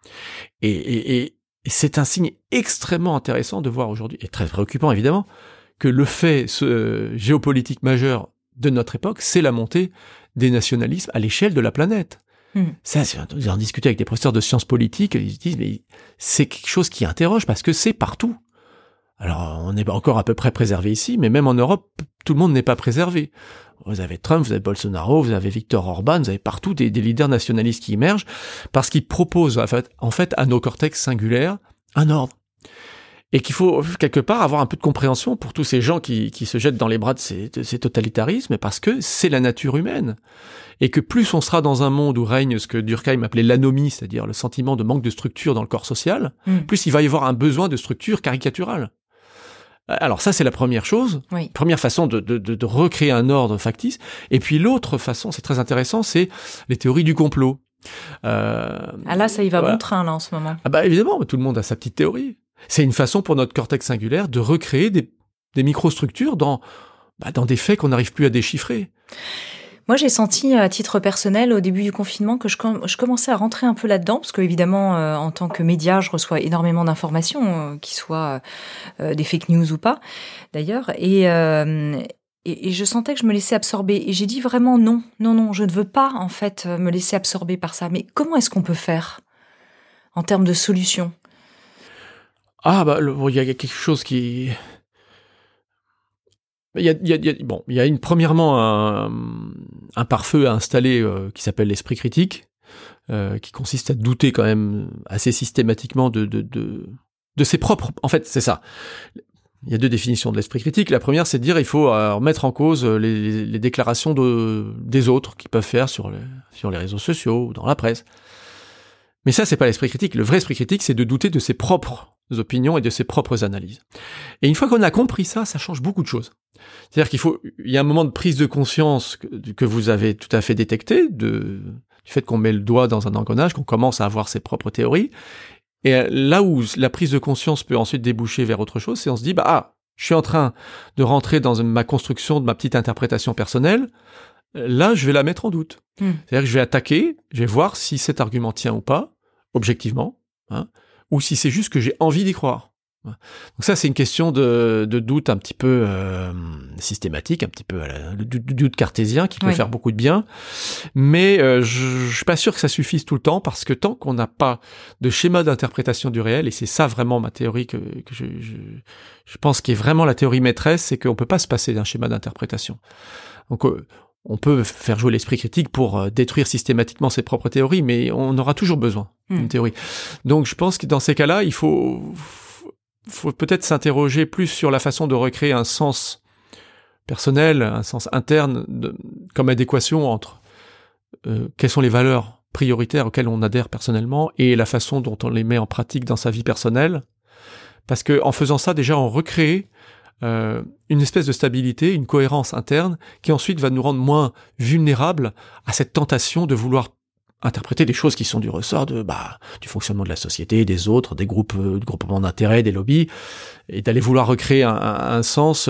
Et c'est un signe extrêmement intéressant de voir aujourd'hui, et très préoccupant évidemment, que le fait géopolitique majeur de notre époque, c'est la montée des nationalismes à l'échelle de la planète. Ça, vous en discutez avec des professeurs de sciences politiques, ils disent mais c'est quelque chose qui interroge parce que c'est partout. Alors on est encore à peu près préservé ici, mais même en Europe, tout le monde n'est pas préservé. Vous avez Trump, vous avez Bolsonaro, vous avez Viktor Orban, vous avez partout des leaders nationalistes qui émergent parce qu'ils proposent en fait à nos cortex singulaires un ordre. Et qu'il faut quelque part avoir un peu de compréhension pour tous ces gens qui se jettent dans les bras de ces totalitarismes, parce que c'est la nature humaine. Et que plus on sera dans un monde où règne ce que Durkheim appelait l'anomie, c'est-à-dire le sentiment de manque de structure dans le corps social, plus il va y avoir un besoin de structure caricaturale. Alors ça, c'est la première chose, première façon de recréer un ordre factice. Et puis l'autre façon, c'est très intéressant, c'est les théories du complot. Là, ça y va bon train, là, en ce moment. Évidemment, tout le monde a sa petite théorie. C'est une façon pour notre cortex singulaire de recréer des microstructures dans des faits qu'on n'arrive plus à déchiffrer. Moi, j'ai senti, à titre personnel, au début du confinement, que je commençais à rentrer un peu là-dedans, parce que évidemment, en tant que média, je reçois énormément d'informations, qui soient des fake news ou pas, d'ailleurs, et je sentais que je me laissais absorber. Et j'ai dit vraiment non, je ne veux pas, en fait, me laisser absorber par ça. Mais comment est-ce qu'on peut faire, en termes de solutions ? Il y a quelque chose qui Il y a premièrement un pare-feu à installer qui s'appelle l'esprit critique, qui consiste à douter quand même assez systématiquement de ses propres... En fait, c'est ça. Il y a deux définitions de l'esprit critique. La première, c'est de dire il faut remettre en cause les déclarations des autres qu'ils peuvent faire sur les réseaux sociaux ou dans la presse. Mais ça, c'est pas l'esprit critique. Le vrai esprit critique, c'est de douter de ses propres opinions et de ses propres analyses. Et une fois qu'on a compris ça, ça change beaucoup de choses. C'est-à-dire il y a un moment de prise de conscience que vous avez tout à fait détecté du fait qu'on met le doigt dans un engrenage, qu'on commence à avoir ses propres théories. Et là où la prise de conscience peut ensuite déboucher vers autre chose, c'est on se dit, je suis en train de rentrer dans ma construction de ma petite interprétation personnelle. Là, je vais la mettre en doute. C'est-à-dire que je vais attaquer, je vais voir si cet argument tient ou pas, objectivement, ou si c'est juste que j'ai envie d'y croire. Donc ça, c'est une question de doute un petit peu systématique, un petit peu le doute cartésien qui peut faire beaucoup de bien. Mais je suis pas sûr que ça suffise tout le temps, parce que tant qu'on n'a pas de schéma d'interprétation du réel, et c'est ça vraiment ma théorie que je pense qui est vraiment la théorie maîtresse, c'est qu'on peut pas se passer d'un schéma d'interprétation. Donc on peut faire jouer l'esprit critique pour détruire systématiquement ses propres théories, mais on aura toujours besoin d'une théorie. Donc je pense que dans ces cas-là, il faut peut-être s'interroger plus sur la façon de recréer un sens personnel, un sens interne, comme adéquation entre quelles sont les valeurs prioritaires auxquelles on adhère personnellement et la façon dont on les met en pratique dans sa vie personnelle. Parce que en faisant ça, déjà, on recrée une espèce de stabilité, une cohérence interne qui ensuite va nous rendre moins vulnérables à cette tentation de vouloir interpréter des choses qui sont du ressort du fonctionnement de la société, des autres, des groupements d'intérêt, des lobbies, et d'aller vouloir recréer un sens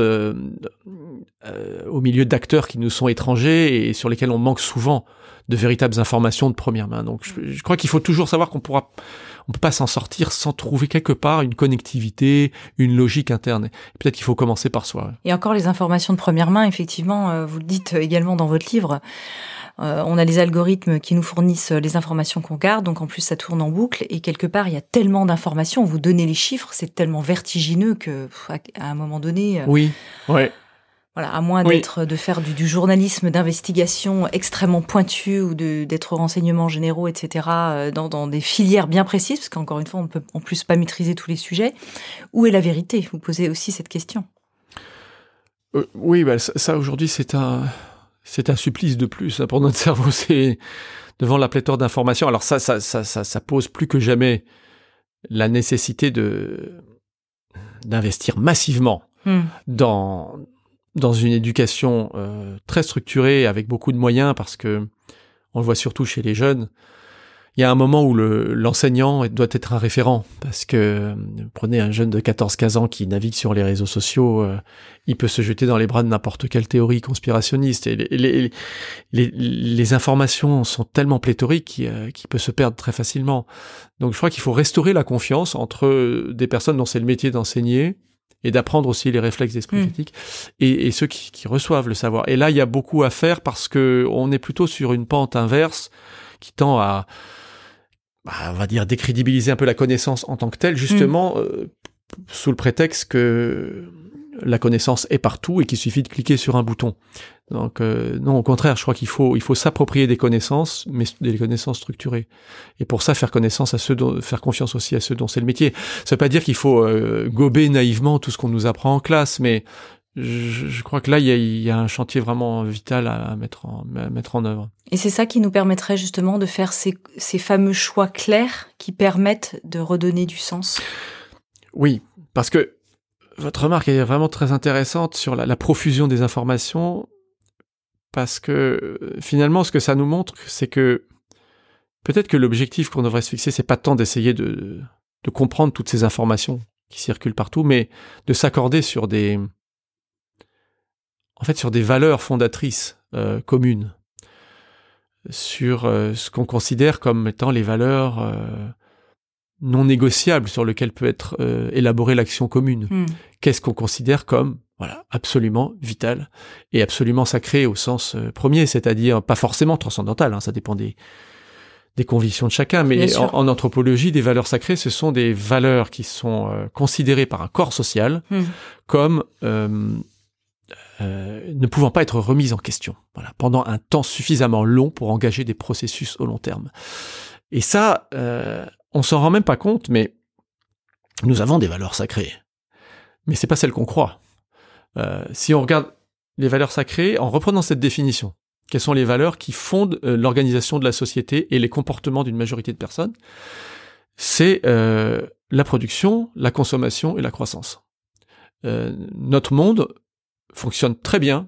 au milieu d'acteurs qui nous sont étrangers et sur lesquels on manque souvent de véritables informations de première main. Donc je crois qu'il faut toujours savoir qu'on peut pas s'en sortir sans trouver quelque part une connectivité, une logique interne. Et peut-être qu'il faut commencer par soi. Ouais. Et encore les informations de première main, effectivement, vous le dites également dans votre livre, on a les algorithmes qui nous fournissent les informations qu'on garde, donc en plus ça tourne en boucle, et quelque part il y a tellement d'informations, vous donnez les chiffres, c'est tellement vertigineux que à un moment donné... Oui, ouais. Voilà, à moins de faire du journalisme d'investigation extrêmement pointu ou d'être renseignements généraux, etc., dans des filières bien précises, parce qu'encore une fois, on peut en plus pas maîtriser tous les sujets. Où est la vérité ? Vous posez aussi cette question. Oui, ça aujourd'hui, c'est un supplice de plus pour notre cerveau. C'est devant la pléthore d'informations. Alors ça pose plus que jamais la nécessité d'investir massivement dans une éducation très structurée avec beaucoup de moyens, parce que on le voit surtout chez les jeunes. Il y a un moment où l'enseignant doit être un référent, parce que prenez un jeune de 14-15 ans qui navigue sur les réseaux sociaux, il peut se jeter dans les bras de n'importe quelle théorie conspirationniste, et les informations sont tellement pléthoriques qu'il peut se perdre très facilement. Donc je crois qu'il faut restaurer la confiance entre des personnes dont c'est le métier d'enseigner et d'apprendre aussi les réflexes d'esprit critique, et ceux qui reçoivent le savoir. Et là, il y a beaucoup à faire, parce que on est plutôt sur une pente inverse qui tend à, on va dire, décrédibiliser un peu la connaissance en tant que telle, justement, sous le prétexte que la connaissance est partout et qu'il suffit de cliquer sur un bouton. Donc non, au contraire, je crois qu'il faut s'approprier des connaissances, mais des connaissances structurées. Et pour ça, faire confiance aussi à ceux dont c'est le métier. Ça veut pas dire qu'il faut gober naïvement tout ce qu'on nous apprend en classe, mais je crois que là, il y a un chantier vraiment vital à mettre en œuvre. Et c'est ça qui nous permettrait justement de faire ces fameux choix clairs qui permettent de redonner du sens. Oui, parce que votre remarque est vraiment très intéressante sur la profusion des informations, parce que finalement, ce que ça nous montre, c'est que peut-être que l'objectif qu'on devrait se fixer, c'est pas tant d'essayer de comprendre toutes ces informations qui circulent partout, mais de s'accorder sur des valeurs fondatrices communes, sur ce qu'on considère comme étant les valeurs non négociables sur lesquelles peut être élaborée l'action commune. Qu'est-ce qu'on considère comme absolument vital et absolument sacré au sens premier, c'est-à-dire pas forcément transcendantal, ça dépend des convictions de chacun, mais en anthropologie, des valeurs sacrées, ce sont des valeurs qui sont considérées par un corps social comme ne pouvant pas être remises en question, voilà, pendant un temps suffisamment long pour engager des processus au long terme. Et ça, on s'en rend même pas compte, mais nous avons des valeurs sacrées. Mais c'est pas celles qu'on croit. Si on regarde les valeurs sacrées, en reprenant cette définition, quelles sont les valeurs qui fondent l'organisation de la société et les comportements d'une majorité de personnes? C'est la production, la consommation et la croissance. Notre monde fonctionne très bien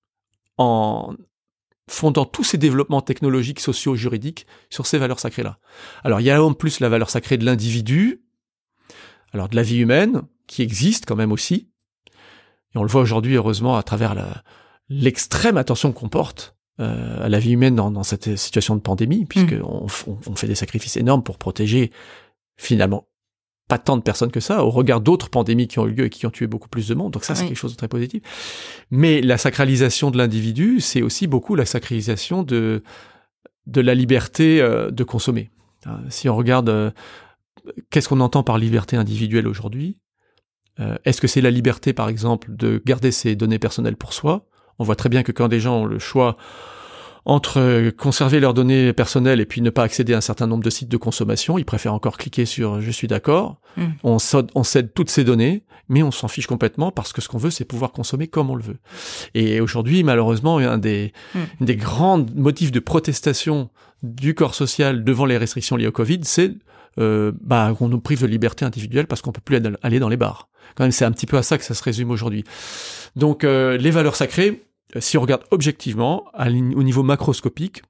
en fondant tous ces développements technologiques, sociaux, juridiques sur ces valeurs sacrées-là. Alors, il y a en plus la valeur sacrée de l'individu, alors de la vie humaine, qui existe quand même aussi. Et on le voit aujourd'hui, heureusement, à travers l'extrême attention qu'on porte à la vie humaine dans cette situation de pandémie, puisqu'on fait des sacrifices énormes pour protéger, finalement, pas tant de personnes que ça, au regard d'autres pandémies qui ont eu lieu et qui ont tué beaucoup plus de monde. Donc ça, c'est quelque chose de très positif. Mais la sacralisation de l'individu, c'est aussi beaucoup la sacralisation de la liberté de consommer. Si on regarde qu'est-ce qu'on entend par liberté individuelle aujourd'hui, est-ce que c'est la liberté, par exemple, de garder ses données personnelles pour soi? On voit très bien que quand des gens ont le choix entre conserver leurs données personnelles et puis ne pas accéder à un certain nombre de sites de consommation, ils préfèrent encore cliquer sur « je suis d'accord ». On cède toutes ces données, mais on s'en fiche complètement parce que ce qu'on veut, c'est pouvoir consommer comme on le veut. Et aujourd'hui, malheureusement, un des grands motifs de protestation du corps social devant les restrictions liées au Covid, c'est qu'on nous prive de liberté individuelle parce qu'on peut plus aller dans les bars. Quand même, c'est un petit peu à ça que ça se résume aujourd'hui. Donc, les valeurs sacrées, si on regarde objectivement, au niveau macroscopique,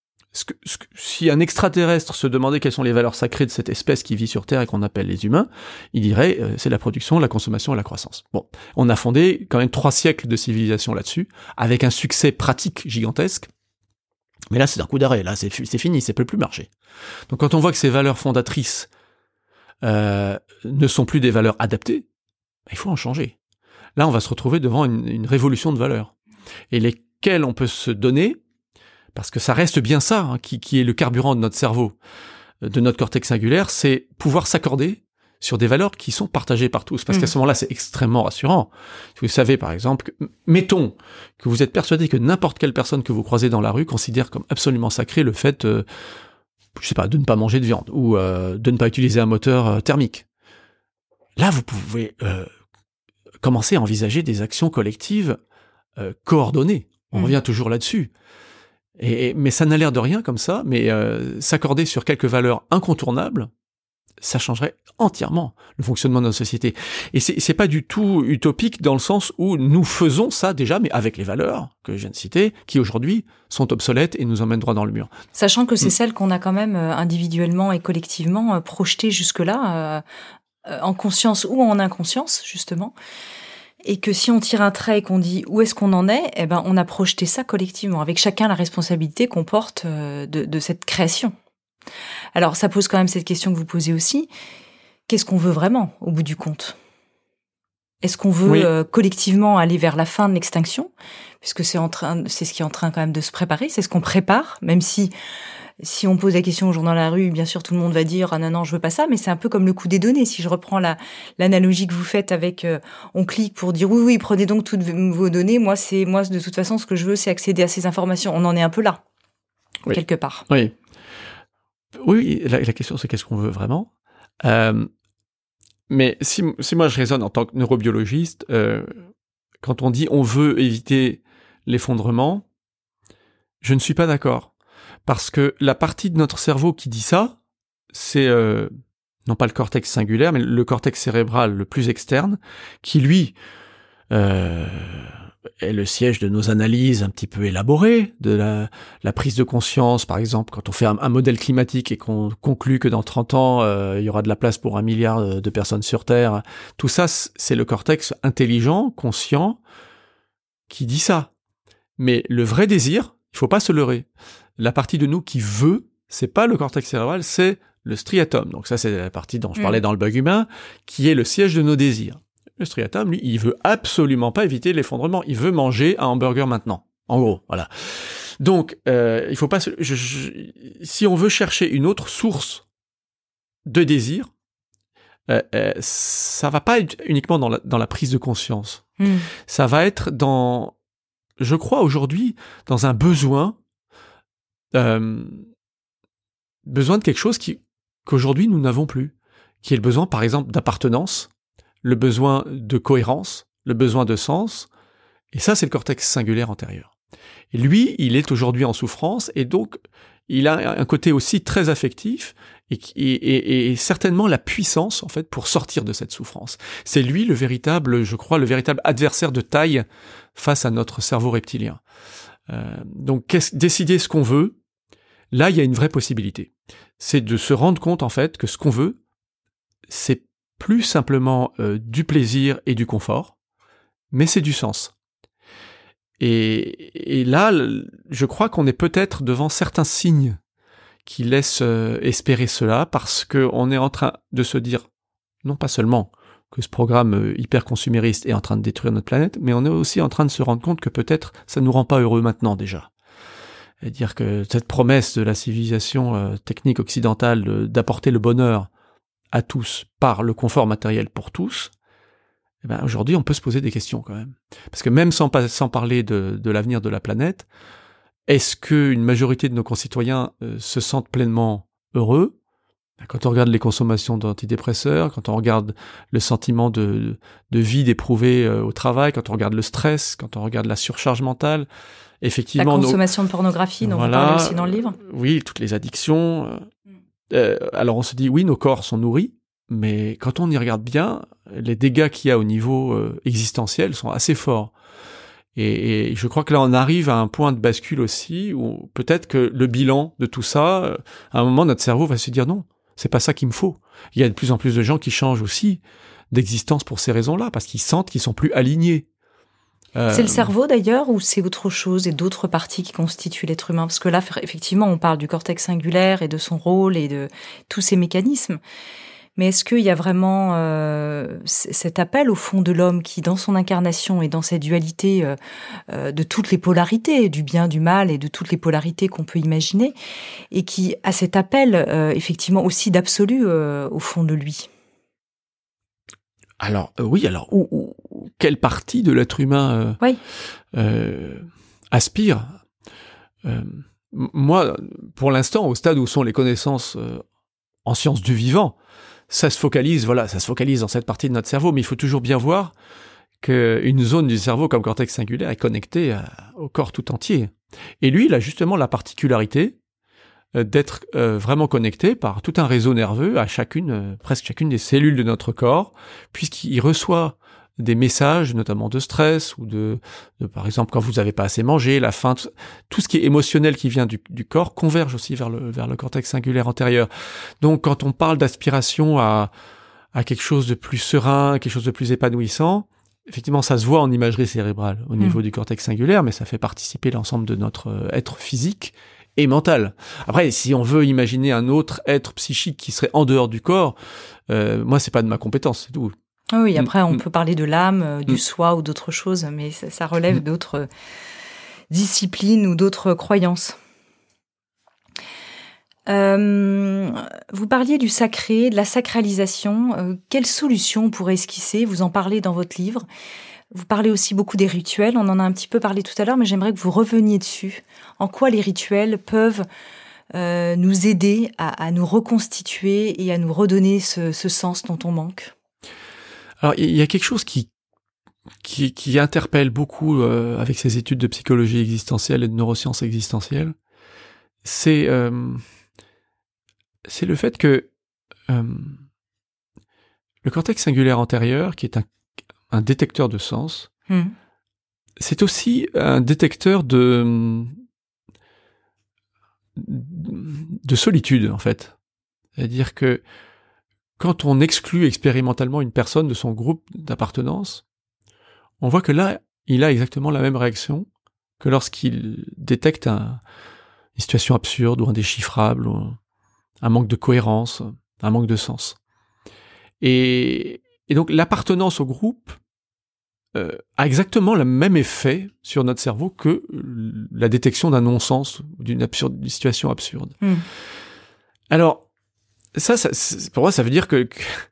si un extraterrestre se demandait quelles sont les valeurs sacrées de cette espèce qui vit sur Terre et qu'on appelle les humains, il dirait c'est la production, la consommation et la croissance. Bon, on a fondé quand même 3 siècles de civilisation là-dessus, avec un succès pratique gigantesque. Mais là, c'est un coup d'arrêt. Là, c'est fini, ça peut plus marcher. Donc, quand on voit que ces valeurs fondatrices ne sont plus des valeurs adaptées, il faut en changer. Là, on va se retrouver devant une révolution de valeurs. Et lesquelles on peut se donner, parce que ça reste bien ça qui est le carburant de notre cerveau, de notre cortex singulaire, c'est pouvoir s'accorder sur des valeurs qui sont partagées par tous. Parce qu'à ce moment-là, c'est extrêmement rassurant. Vous savez, par exemple, mettons que vous êtes persuadé que n'importe quelle personne que vous croisez dans la rue considère comme absolument sacré le fait, de ne pas manger de viande ou de ne pas utiliser un moteur thermique. Là, vous pouvez commencer à envisager des actions collectives coordonnées. On revient toujours là-dessus. Mais ça n'a l'air de rien comme ça, mais s'accorder sur quelques valeurs incontournables, ça changerait entièrement le fonctionnement de notre société. Et c'est pas du tout utopique dans le sens où nous faisons ça déjà, mais avec les valeurs que je viens de citer, qui aujourd'hui sont obsolètes et nous emmènent droit dans le mur. Sachant que c'est celles qu'on a quand même individuellement et collectivement projetées jusque-là, en conscience ou en inconscience, justement. Et que si on tire un trait et qu'on dit où est-ce qu'on en est, on a projeté ça collectivement, avec chacun la responsabilité qu'on porte de cette création. Alors, ça pose quand même cette question que vous posez aussi. Qu'est-ce qu'on veut vraiment, au bout du compte ? Est-ce qu'on veut collectivement aller vers la fin de l'extinction ? Puisque c'est ce qui est en train quand même de se préparer, c'est ce qu'on prépare, même si on pose la question aux gens dans la rue, bien sûr, tout le monde va dire « Ah non, je veux pas ça », mais c'est un peu comme le coût des données. Si je reprends l'analogie que vous faites avec on clique pour dire « Oui, prenez donc toutes vos données, moi, de toute façon, ce que je veux, c'est accéder à ces informations ». On en est un peu là, quelque part. Oui, la question, c'est qu'est-ce qu'on veut vraiment ? Mais si moi, je raisonne en tant que neurobiologiste, quand on dit « on veut éviter l'effondrement », je ne suis pas d'accord. Parce que la partie de notre cerveau qui dit ça, c'est non pas le cortex singulaire, mais le cortex cérébral le plus externe, qui lui est le siège de nos analyses un petit peu élaborées, de la prise de conscience, par exemple, quand on fait un modèle climatique et qu'on conclut que dans 30 ans, il y aura de la place pour 1 milliard de personnes sur Terre. Tout ça, c'est le cortex intelligent, conscient, qui dit ça. Mais le vrai désir, il faut pas se leurrer. La partie de nous qui veut, c'est pas le cortex cérébral, c'est le striatum. Donc ça, c'est la partie dont je parlais dans le bug humain, qui est le siège de nos désirs. Le striatum, lui, il veut absolument pas éviter l'effondrement. Il veut manger un hamburger maintenant. En gros, voilà. Donc, il faut pas si on veut chercher une autre source de désir, ça va pas être uniquement dans la prise de conscience. Ça va être je crois aujourd'hui, dans un besoin de quelque chose qu'aujourd'hui nous n'avons plus, qui est le besoin, par exemple, d'appartenance, le besoin de cohérence, le besoin de sens, et ça, c'est le cortex singulaire antérieur. Et lui, il est aujourd'hui en souffrance, et donc, il a un côté aussi très affectif, et certainement la puissance, en fait, pour sortir de cette souffrance. C'est lui le véritable adversaire de taille face à notre cerveau reptilien. Donc, décider ce qu'on veut, là, il y a une vraie possibilité. C'est de se rendre compte, en fait, que ce qu'on veut, c'est plus simplement du plaisir et du confort, mais c'est du sens. Et là, je crois qu'on est peut-être devant certains signes qui laissent espérer cela, parce qu'on est en train de se dire, non pas seulement que ce programme hyper consumériste est en train de détruire notre planète, mais on est aussi en train de se rendre compte que peut-être ça nous rend pas heureux maintenant déjà. C'est-à-dire que cette promesse de la civilisation technique occidentale d'apporter le bonheur à tous par le confort matériel pour tous, eh ben aujourd'hui on peut se poser des questions quand même. Parce que même sans parler de l'avenir de la planète, est-ce qu'une majorité de nos concitoyens se sentent pleinement heureux? Quand on regarde les consommations d'antidépresseurs, quand on regarde le sentiment de vide éprouvé au travail, quand on regarde le stress, quand on regarde la surcharge mentale, effectivement... La consommation de pornographie dont vous parlez aussi dans le livre. Oui, toutes les addictions. Alors on se dit, oui, nos corps sont nourris, mais quand on y regarde bien, les dégâts qu'il y a au niveau existentiel sont assez forts. Et je crois que là, on arrive à un point de bascule aussi, où peut-être que le bilan de tout ça, à un moment, notre cerveau va se dire non, c'est pas ça qu'il me faut. Il y a de plus en plus de gens qui changent aussi d'existence pour ces raisons-là, parce qu'ils sentent qu'ils sont plus alignés. C'est le cerveau d'ailleurs, ou c'est autre chose et d'autres parties qui constituent l'être humain? Parce que là, effectivement, on parle du cortex singulaire et de son rôle et de tous ces mécanismes. Mais est-ce qu'il y a vraiment cet appel au fond de l'homme qui, dans son incarnation et dans cette dualité de toutes les polarités, du bien, du mal et de toutes les polarités qu'on peut imaginer, et qui a cet appel effectivement aussi d'absolu au fond de lui? Alors, oui, alors, quelle partie de l'être humain aspire? Moi, pour l'instant, au stade où sont les connaissances en sciences du vivant, ça se focalise dans cette partie de notre cerveau, mais il faut toujours bien voir qu'une zone du cerveau comme cortex singulaire est connectée au corps tout entier. Et lui, il a justement la particularité d'être vraiment connecté par tout un réseau nerveux à presque chacune des cellules de notre corps, puisqu'il reçoit des messages, notamment de stress, ou de par exemple, quand vous n'avez pas assez mangé, la faim, tout ce qui est émotionnel qui vient du corps converge aussi vers le cortex singulaire antérieur. Donc, quand on parle d'aspiration à quelque chose de plus serein, quelque chose de plus épanouissant, effectivement, ça se voit en imagerie cérébrale au niveau du cortex singulaire, mais ça fait participer l'ensemble de notre être physique et mental. Après, si on veut imaginer un autre être psychique qui serait en dehors du corps, moi, c'est pas de ma compétence, c'est tout. Oui, après, on peut parler de l'âme, du soi ou d'autres choses, mais ça relève d'autres disciplines ou d'autres croyances. Vous parliez du sacré, de la sacralisation. Quelle solution on pourrait esquisser? Vous en parlez dans votre livre. Vous parlez aussi beaucoup des rituels. On en a un petit peu parlé tout à l'heure, mais j'aimerais que vous reveniez dessus. En quoi les rituels peuvent nous aider à nous reconstituer et à nous redonner ce sens dont on manque? Alors, il y a quelque chose qui interpelle beaucoup avec ces études de psychologie existentielle et de neurosciences existentielles. C'est le fait que le cortex singulaire antérieur, qui est un détecteur de sens, c'est aussi un détecteur de solitude, en fait. C'est-à-dire que quand on exclut expérimentalement une personne de son groupe d'appartenance, on voit que là, il a exactement la même réaction que lorsqu'il détecte une situation absurde ou indéchiffrable, ou un manque de cohérence, un manque de sens. Et donc l'appartenance au groupe a exactement le même effet sur notre cerveau que la détection d'un non-sens, d'une situation absurde. Alors, ça, pour moi, ça veut dire que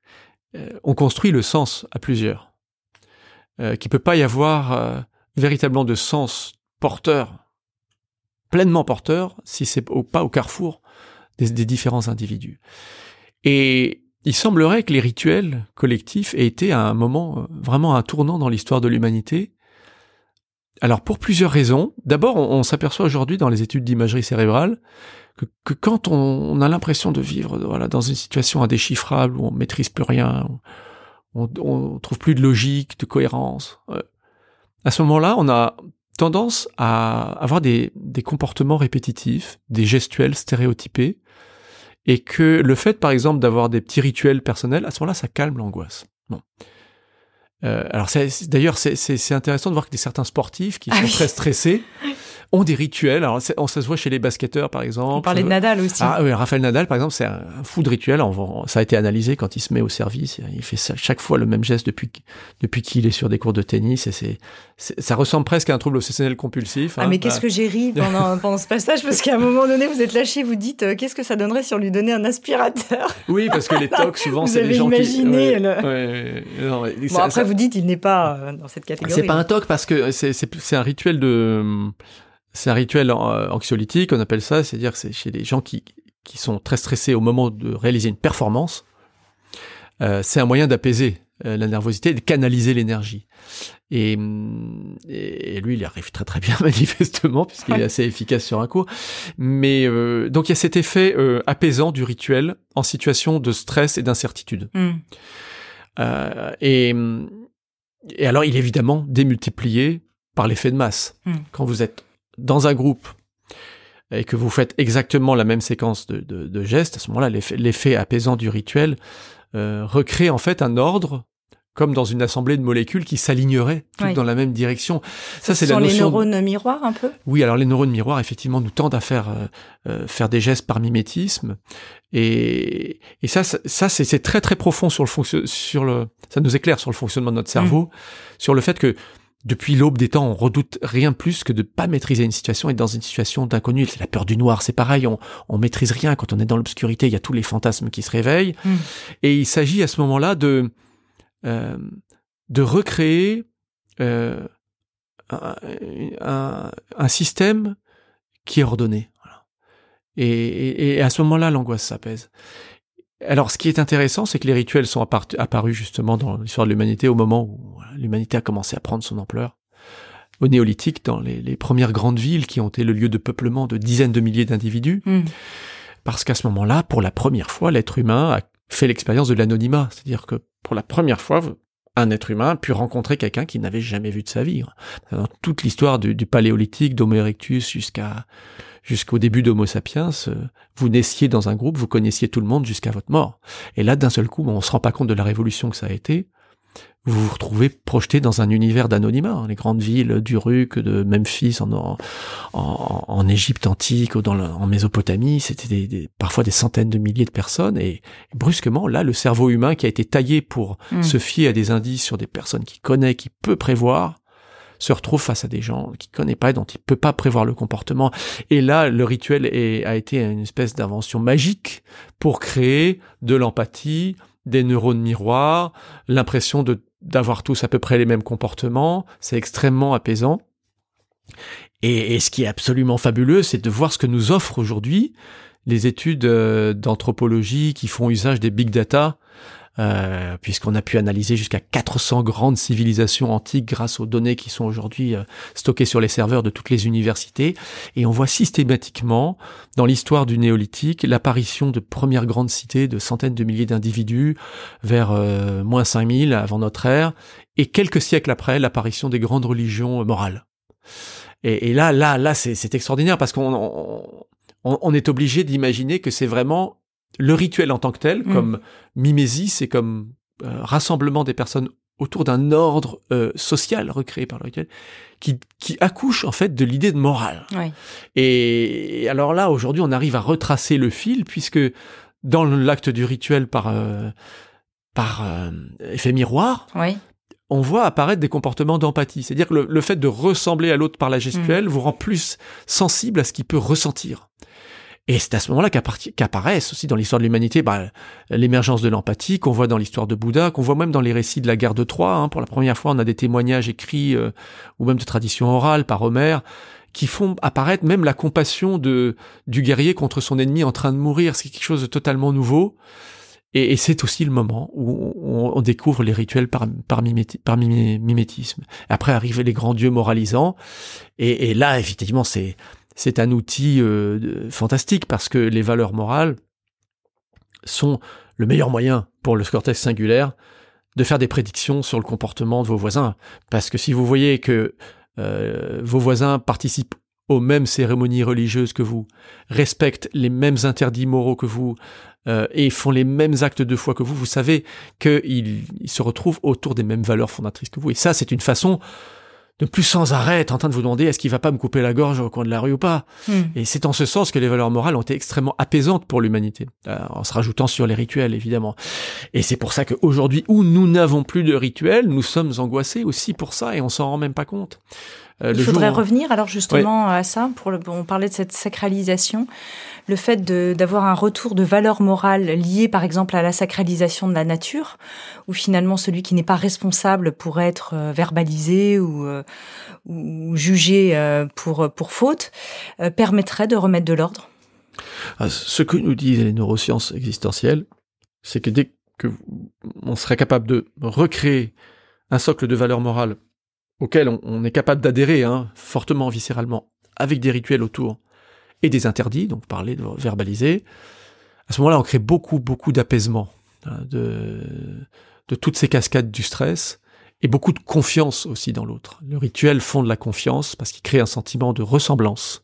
on construit le sens à plusieurs. Qu'il peut pas y avoir véritablement de sens porteur, pleinement porteur, si c'est pas au carrefour des différents individus. Et il semblerait que les rituels collectifs aient été à un moment vraiment un tournant dans l'histoire de l'humanité. Alors pour plusieurs raisons. D'abord, on s'aperçoit aujourd'hui dans les études d'imagerie cérébrale que quand on a l'impression de vivre dans une situation indéchiffrable où on maîtrise plus rien, où on trouve plus de logique, de cohérence, à ce moment-là, on a tendance à avoir des comportements répétitifs, des gestuels stéréotypés, et que le fait, par exemple, d'avoir des petits rituels personnels, à ce moment-là, ça calme l'angoisse. Bon. Alors d'ailleurs, c'est intéressant de voir que certains sportifs qui sont très stressés ont des rituels. Alors ça se voit chez les basketteurs, par exemple. On parlait de Nadal aussi. Ah oui, Rafael Nadal, par exemple, c'est un fou de rituels. Ça a été analysé quand il se met au service. Il fait ça, chaque fois le même geste depuis qu'il est sur des cours de tennis. Et ça ressemble presque à un trouble obsessionnel compulsif. Mais qu'est-ce que j'ai ri pendant ce passage, parce qu'à un moment donné, vous êtes lâché, vous dites qu'est-ce que ça donnerait si on lui donnait un aspirateur? Oui, parce que les tocs, souvent, c'est les gens qui... Vous avez imaginé après, vous dites il n'est pas dans cette catégorie. C'est pas un toc parce que c'est un rituel c'est un rituel anxiolytique, on appelle ça, c'est-à-dire que c'est chez les gens qui sont très stressés au moment de réaliser une performance. C'est un moyen d'apaiser la nervosité et de canaliser l'énergie. Et lui, il y arrive très très bien manifestement, puisqu'il est assez efficace sur un coup. Mais donc il y a cet effet apaisant du rituel en situation de stress et d'incertitude. Et alors il est évidemment démultiplié par l'effet de masse. Quand vous êtes dans un groupe et que vous faites exactement la même séquence de gestes, à ce moment-là, l'effet apaisant du rituel recrée en fait un ordre, comme dans une assemblée de molécules qui s'aligneraient toutes dans la même direction. Ça, c'est la notion. Les neurones miroirs, un peu. Oui, alors les neurones miroirs, effectivement, nous tendent à faire des gestes par mimétisme, et ça, c'est très très profond ça nous éclaire sur le fonctionnement de notre cerveau, sur le fait que depuis l'aube des temps, on redoute rien plus que de pas maîtriser une situation et dans une situation d'inconnu. C'est la peur du noir, c'est pareil, on maîtrise rien. Quand on est dans l'obscurité, il y a tous les fantasmes qui se réveillent. Et il s'agit à ce moment-là de recréer un système qui est ordonné. Voilà. Et à ce moment-là, l'angoisse s'apaise. Alors, ce qui est intéressant, c'est que les rituels sont apparus justement dans l'histoire de l'humanité au moment où l'humanité a commencé à prendre son ampleur. Au néolithique, dans les premières grandes villes qui ont été le lieu de peuplement de dizaines de milliers d'individus, parce qu'à ce moment-là, pour la première fois, l'être humain a fait l'expérience de l'anonymat. C'est-à-dire que pour la première fois, un être humain a pu rencontrer quelqu'un qu'il n'avait jamais vu de sa vie. Dans toute l'histoire du paléolithique, d'Homo erectus jusqu'au début d'Homo sapiens, vous naissiez dans un groupe, vous connaissiez tout le monde jusqu'à votre mort. Et là, d'un seul coup, on se rend pas compte de la révolution que ça a été. Vous vous retrouvez projeté dans un univers d'anonymat. Les grandes villes d'Uruk, de Memphis, en Égypte antique, ou en Mésopotamie, c'était parfois des centaines de milliers de personnes. Et brusquement, là, le cerveau humain qui a été taillé pour se fier à des indices sur des personnes qu'il connaît, qu'il peut prévoir, se retrouve face à des gens qu'il connaît pas et dont il peut pas prévoir le comportement. Et là, le rituel a été une espèce d'invention magique pour créer de l'empathie, des neurones miroirs, l'impression d'avoir tous à peu près les mêmes comportements. C'est extrêmement apaisant. Et ce qui est absolument fabuleux, c'est de voir ce que nous offrent aujourd'hui les études d'anthropologie qui font usage des big data, puisqu'on a pu analyser jusqu'à 400 grandes civilisations antiques grâce aux données qui sont aujourd'hui stockées sur les serveurs de toutes les universités. Et on voit systématiquement, dans l'histoire du néolithique, l'apparition de premières grandes cités de centaines de milliers d'individus vers moins 5000 avant notre ère, et quelques siècles après, l'apparition des grandes religions morales. Et là, c'est extraordinaire parce qu'on est obligé d'imaginer que c'est vraiment le rituel en tant que tel, comme mimésis et comme rassemblement des personnes autour d'un ordre social recréé par le rituel, qui accouche en fait de l'idée de morale. Oui. Et alors là, aujourd'hui, on arrive à retracer le fil, puisque dans l'acte du rituel par effet miroir, on voit apparaître des comportements d'empathie. C'est-à-dire que le fait de ressembler à l'autre par la gestuelle vous rend plus sensible à ce qu'il peut ressentir. Et c'est à ce moment-là qu'apparaissent aussi dans l'histoire de l'humanité l'émergence de l'empathie, qu'on voit dans l'histoire de Bouddha, qu'on voit même dans les récits de la guerre de Troie. Pour la première fois, on a des témoignages écrits ou même de traditions orales par Homère qui font apparaître même la compassion du guerrier contre son ennemi en train de mourir. C'est quelque chose de totalement nouveau. Et c'est aussi le moment où on découvre les rituels par mimétisme. Après arrivent les grands dieux moralisants. Et là, effectivement, c'est un outil fantastique parce que les valeurs morales sont le meilleur moyen pour le cortex singulaire de faire des prédictions sur le comportement de vos voisins. Parce que si vous voyez que vos voisins participent aux mêmes cérémonies religieuses que vous, respectent les mêmes interdits moraux que vous et font les mêmes actes de foi que vous, vous savez qu'ils se retrouvent autour des mêmes valeurs fondatrices que vous. Et ça, c'est une façon de plus sans arrêt être en train de vous demander est-ce qu'il va pas me couper la gorge au coin de la rue ou pas. Et c'est en ce sens que les valeurs morales ont été extrêmement apaisantes pour l'humanité, en se rajoutant sur les rituels, évidemment. Et c'est pour ça qu'aujourd'hui, où nous n'avons plus de rituels, nous sommes angoissés aussi pour ça et on s'en rend même pas compte. Il faudrait revenir alors justement à ça, on parlait de cette sacralisation, le fait d'avoir un retour de valeurs morales liées par exemple à la sacralisation de la nature, où finalement celui qui n'est pas responsable pourrait être verbalisé ou jugé pour faute, permettrait de remettre de l'ordre. Ce que nous disent les neurosciences existentielles, c'est que dès que on serait capable de recréer un socle de valeurs morales auquel on est capable d'adhérer fortement, viscéralement, avec des rituels autour, et des interdits, donc parler, de verbaliser, à ce moment-là, on crée beaucoup, beaucoup d'apaisement de toutes ces cascades du stress, et beaucoup de confiance aussi dans l'autre. Le rituel fonde la confiance, parce qu'il crée un sentiment de ressemblance,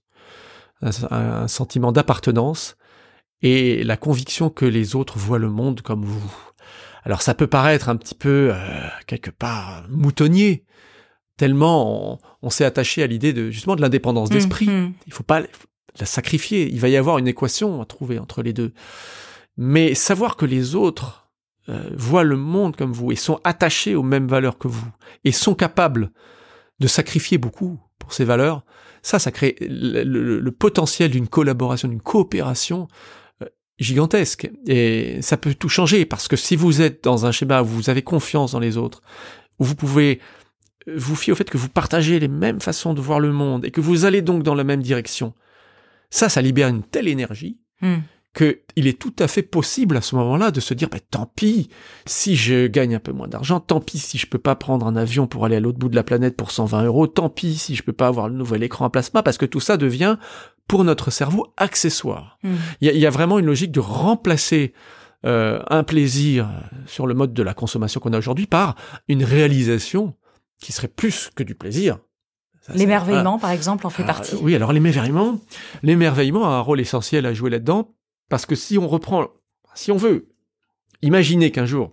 un sentiment d'appartenance, et la conviction que les autres voient le monde comme vous. Alors ça peut paraître un petit peu, quelque part, moutonnier, tellement on s'est attaché à l'idée de l'indépendance d'esprit. Il faut pas la sacrifier. Il va y avoir une équation à trouver entre les deux. Mais savoir que les autres voient le monde comme vous et sont attachés aux mêmes valeurs que vous et sont capables de sacrifier beaucoup pour ces valeurs, ça crée le potentiel d'une collaboration, d'une coopération gigantesque. Et ça peut tout changer parce que si vous êtes dans un schéma où vous avez confiance dans les autres, où vous pouvez vous fiez au fait que vous partagez les mêmes façons de voir le monde et que vous allez donc dans la même direction, ça libère une telle énergie qu'il est tout à fait possible à ce moment-là de se dire tant pis si je gagne un peu moins d'argent, tant pis si je peux pas prendre un avion pour aller à l'autre bout de la planète pour 120 €, tant pis si je peux pas avoir le nouvel écran à plasma, parce que tout ça devient, pour notre cerveau, accessoire. Il y a vraiment une logique de remplacer un plaisir sur le mode de la consommation qu'on a aujourd'hui par une réalisation qui serait plus que du plaisir. L'émerveillement, par exemple, en fait partie. Oui, alors l'émerveillement a un rôle essentiel à jouer là-dedans, parce que si on veut imaginer qu'un jour,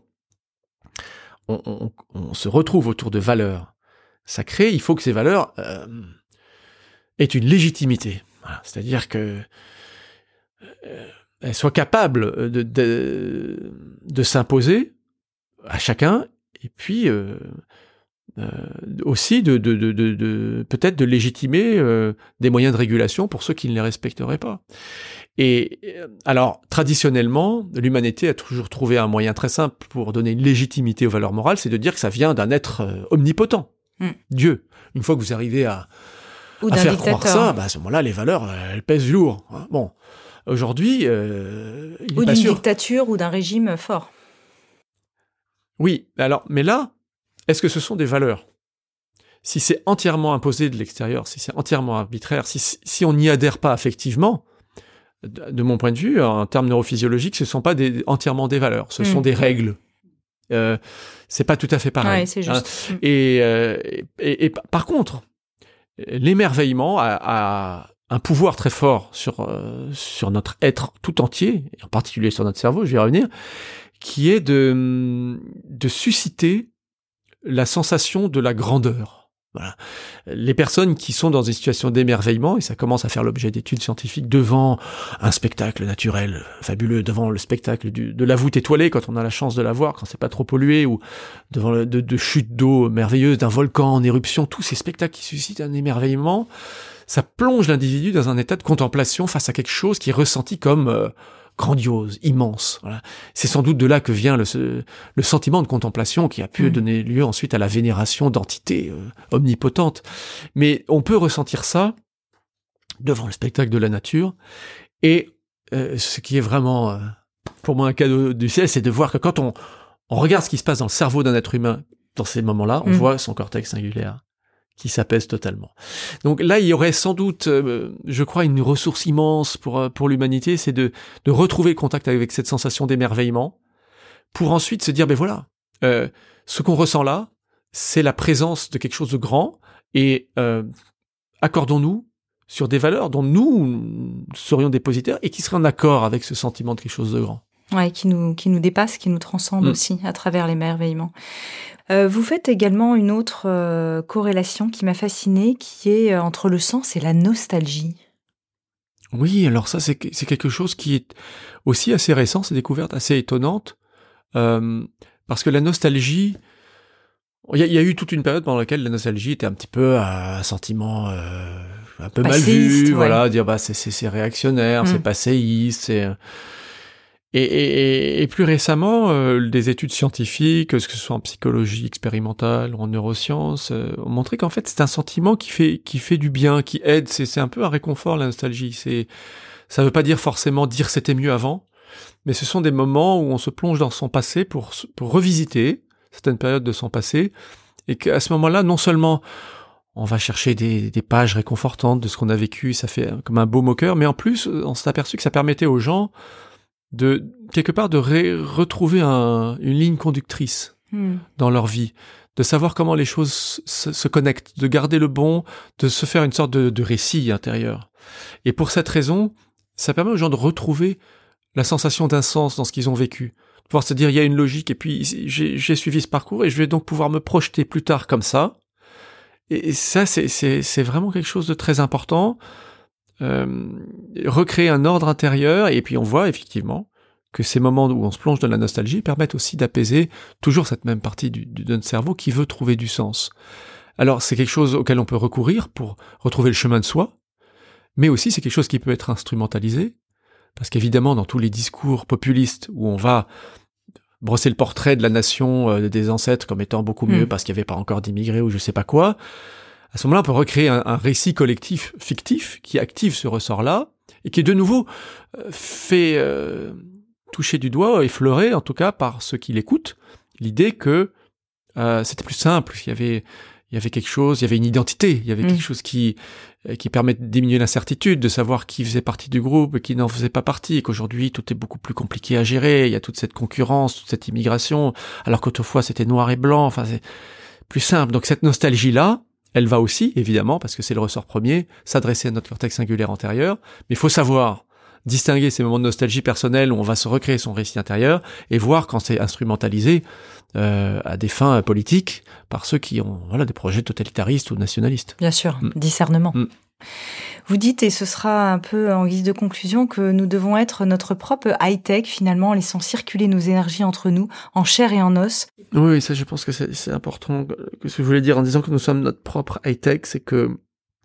on se retrouve autour de valeurs sacrées, il faut que ces valeurs aient une légitimité. Voilà, c'est-à-dire que elles soient capables de s'imposer à chacun, et puis aussi de peut-être de légitimer des moyens de régulation pour ceux qui ne les respecteraient pas. Et alors, traditionnellement, l'humanité a toujours trouvé un moyen très simple pour donner une légitimité aux valeurs morales, c'est de dire que ça vient d'un être omnipotent, Dieu. Une fois que vous arrivez à faire croire ça, à ce moment-là, les valeurs, elles pèsent lourd. Bon, aujourd'hui, ou d'une dictature ou d'un régime fort. Oui, alors, mais là, est-ce que ce sont des valeurs ? Si c'est entièrement imposé de l'extérieur, si c'est entièrement arbitraire, si on n'y adhère pas affectivement, de mon point de vue, en termes neurophysiologiques, ce ne sont pas entièrement des valeurs, ce sont des règles. C'est pas tout à fait pareil. Ouais, c'est juste. Et par contre, l'émerveillement a un pouvoir très fort sur notre être tout entier, et en particulier sur notre cerveau, je vais y revenir, qui est de susciter la sensation de la grandeur. Voilà. Les personnes qui sont dans des situations d'émerveillement, et ça commence à faire l'objet d'études scientifiques, devant un spectacle naturel fabuleux, devant le spectacle de la voûte étoilée, quand on a la chance de la voir, quand c'est pas trop pollué, ou devant de chutes d'eau merveilleuses, d'un volcan en éruption, tous ces spectacles qui suscitent un émerveillement, ça plonge l'individu dans un état de contemplation face à quelque chose qui est ressenti comme grandiose, immense. Voilà. C'est sans doute de là que vient le sentiment de contemplation qui a pu donner lieu ensuite à la vénération d'entités omnipotentes. Mais on peut ressentir ça devant le spectacle de la nature. Et ce qui est vraiment, pour moi, un cadeau du ciel, c'est de voir que quand on regarde ce qui se passe dans le cerveau d'un être humain dans ces moments-là, on voit son cortex singulaire qui s'apaise totalement. Donc là, il y aurait sans doute, je crois, une ressource immense pour l'humanité, c'est de retrouver le contact avec cette sensation d'émerveillement, pour ensuite se dire, ben voilà, ce qu'on ressent là, c'est la présence de quelque chose de grand, et accordons-nous sur des valeurs dont nous serions dépositaires, et qui seraient en accord avec ce sentiment de quelque chose de grand. Ouais, qui nous dépasse, qui nous transcende aussi à travers l'émerveillement. Vous faites également une autre corrélation qui m'a fascinée, qui est entre le sens et la nostalgie. Oui, alors ça, c'est quelque chose qui est aussi assez récent, c'est une découverte assez étonnante, parce que la nostalgie, il y a eu toute une période pendant laquelle la nostalgie était un petit peu un sentiment un peu passéiste, mal vu, ouais. voilà, dire bah c'est réactionnaire, c'est passéiste, c'est... Et plus récemment, des études scientifiques, que ce soit en psychologie expérimentale ou en neurosciences, ont montré qu'en fait c'est un sentiment qui fait du bien, qui aide. C'est un peu un réconfort, la nostalgie. Ça veut pas dire forcément dire c'était mieux avant, mais ce sont des moments où on se plonge dans son passé pour revisiter certaines périodes de son passé, et qu'à ce moment-là, non seulement on va chercher des pages réconfortantes de ce qu'on a vécu, ça fait comme un baume au cœur, mais en plus on s'est aperçu que ça permettait aux gens de quelque part de retrouver une ligne conductrice dans leur vie, de savoir comment les choses se connectent, de garder le bon, de se faire une sorte de récit intérieur. Et pour cette raison, ça permet aux gens de retrouver la sensation d'un sens dans ce qu'ils ont vécu, de pouvoir se dire il y a une logique, et puis j'ai suivi ce parcours et je vais donc pouvoir me projeter plus tard comme ça. Et ça, c'est vraiment quelque chose de très important. Recréer un ordre intérieur, et puis on voit effectivement que ces moments où on se plonge dans la nostalgie permettent aussi d'apaiser toujours cette même partie de notre cerveau qui veut trouver du sens. Alors c'est quelque chose auquel on peut recourir pour retrouver le chemin de soi, mais aussi c'est quelque chose qui peut être instrumentalisé, parce qu'évidemment dans tous les discours populistes où on va brosser le portrait de la nation des ancêtres comme étant beaucoup mieux parce qu'il n'y avait pas encore d'immigrés ou je sais pas quoi, à ce moment-là, on peut recréer un récit collectif fictif qui active ce ressort-là et qui, de nouveau, fait toucher du doigt, effleurer, en tout cas, par ceux qui l'écoutent, l'idée que c'était plus simple. Il y avait quelque chose, il y avait une identité, il y avait quelque chose qui permet de diminuer l'incertitude, de savoir qui faisait partie du groupe et qui n'en faisait pas partie, et qu'aujourd'hui, tout est beaucoup plus compliqué à gérer. Il y a toute cette concurrence, toute cette immigration, alors qu'autrefois, c'était noir et blanc. Enfin, c'est plus simple. Donc, cette nostalgie-là, elle va aussi, évidemment, parce que c'est le ressort premier, s'adresser à notre cortex singulaire antérieur, mais il faut savoir distinguer ces moments de nostalgie personnelle où on va se recréer son récit intérieur, et voir quand c'est instrumentalisé à des fins politiques par ceux qui ont des projets totalitaristes ou nationalistes. Bien sûr, discernement. Vous dites, et ce sera un peu en guise de conclusion, que nous devons être notre propre high-tech, finalement, en laissant circuler nos énergies entre nous, en chair et en os. Oui, ça je pense que c'est important. Ce que je voulais dire en disant que nous sommes notre propre high-tech, c'est que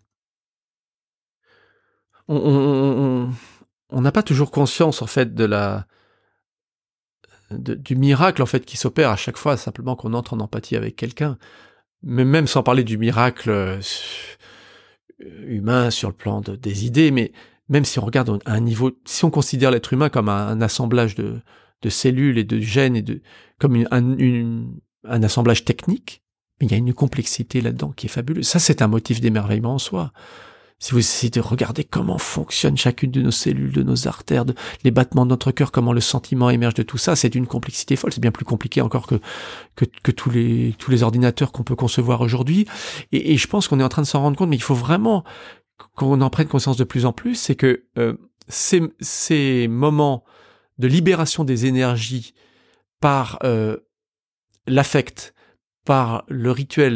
on n'a pas toujours conscience, en fait, du miracle, en fait, qui s'opère à chaque fois, simplement qu'on entre en empathie avec quelqu'un. Mais même sans parler du miracle humain sur le plan des idées, mais même si on regarde à un niveau, si on considère l'être humain comme un assemblage de cellules et de gènes, comme un assemblage technique, mais il y a une complexité là-dedans qui est fabuleuse. Ça, c'est un motif d'émerveillement en soi. Si vous essayez de regarder comment fonctionne chacune de nos cellules, de nos artères, les battements de notre cœur, comment le sentiment émerge de tout ça, c'est d'une complexité folle. C'est bien plus compliqué encore que tous les ordinateurs qu'on peut concevoir aujourd'hui. Et je pense qu'on est en train de s'en rendre compte, mais il faut vraiment qu'on en prenne conscience de plus en plus, c'est que ces moments de libération des énergies par l'affect, par le rituel,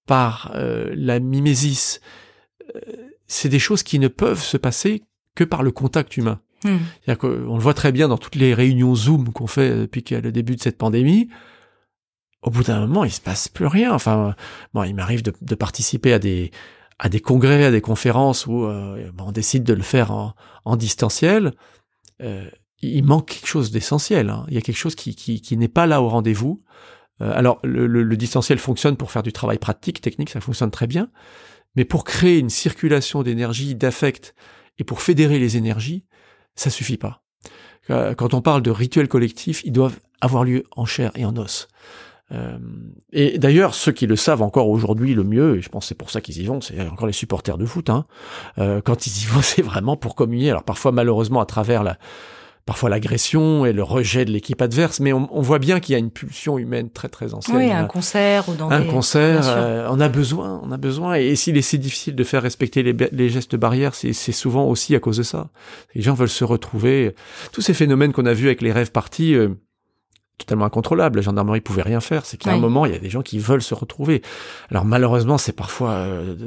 par la mimésis, c'est des choses qui ne peuvent se passer que par le contact humain. C'est-à-dire qu'on le voit très bien dans toutes les réunions Zoom qu'on fait depuis le début de cette pandémie. Au bout d'un moment, il se passe plus rien. Enfin, bon, il m'arrive de participer à des congrès, à des conférences où on décide de le faire en distanciel. Il manque quelque chose d'essentiel. Hein. Il y a quelque chose qui n'est pas là au rendez-vous. Alors, le distanciel fonctionne pour faire du travail pratique, technique, ça fonctionne très bien. Mais pour créer une circulation d'énergie, d'affect, et pour fédérer les énergies, ça suffit pas. Quand on parle de rituels collectifs, ils doivent avoir lieu en chair et en os. Et d'ailleurs, ceux qui le savent encore aujourd'hui le mieux, et je pense que c'est pour ça qu'ils y vont, c'est encore les supporters de foot. Hein. Quand ils y vont, c'est vraiment pour communier. Alors parfois, malheureusement, à travers parfois l'agression et le rejet de l'équipe adverse, mais on voit bien qu'il y a une pulsion humaine très très ancienne. Oui, un concert ou dans un concert, on a besoin. Et s'il est si difficile de faire respecter les gestes barrières, c'est souvent aussi à cause de ça. Les gens veulent se retrouver. Tous ces phénomènes qu'on a vus avec les rêves parties, totalement incontrôlables. La gendarmerie pouvait rien faire. C'est qu'à un moment, il y a des gens qui veulent se retrouver. Alors malheureusement, c'est parfois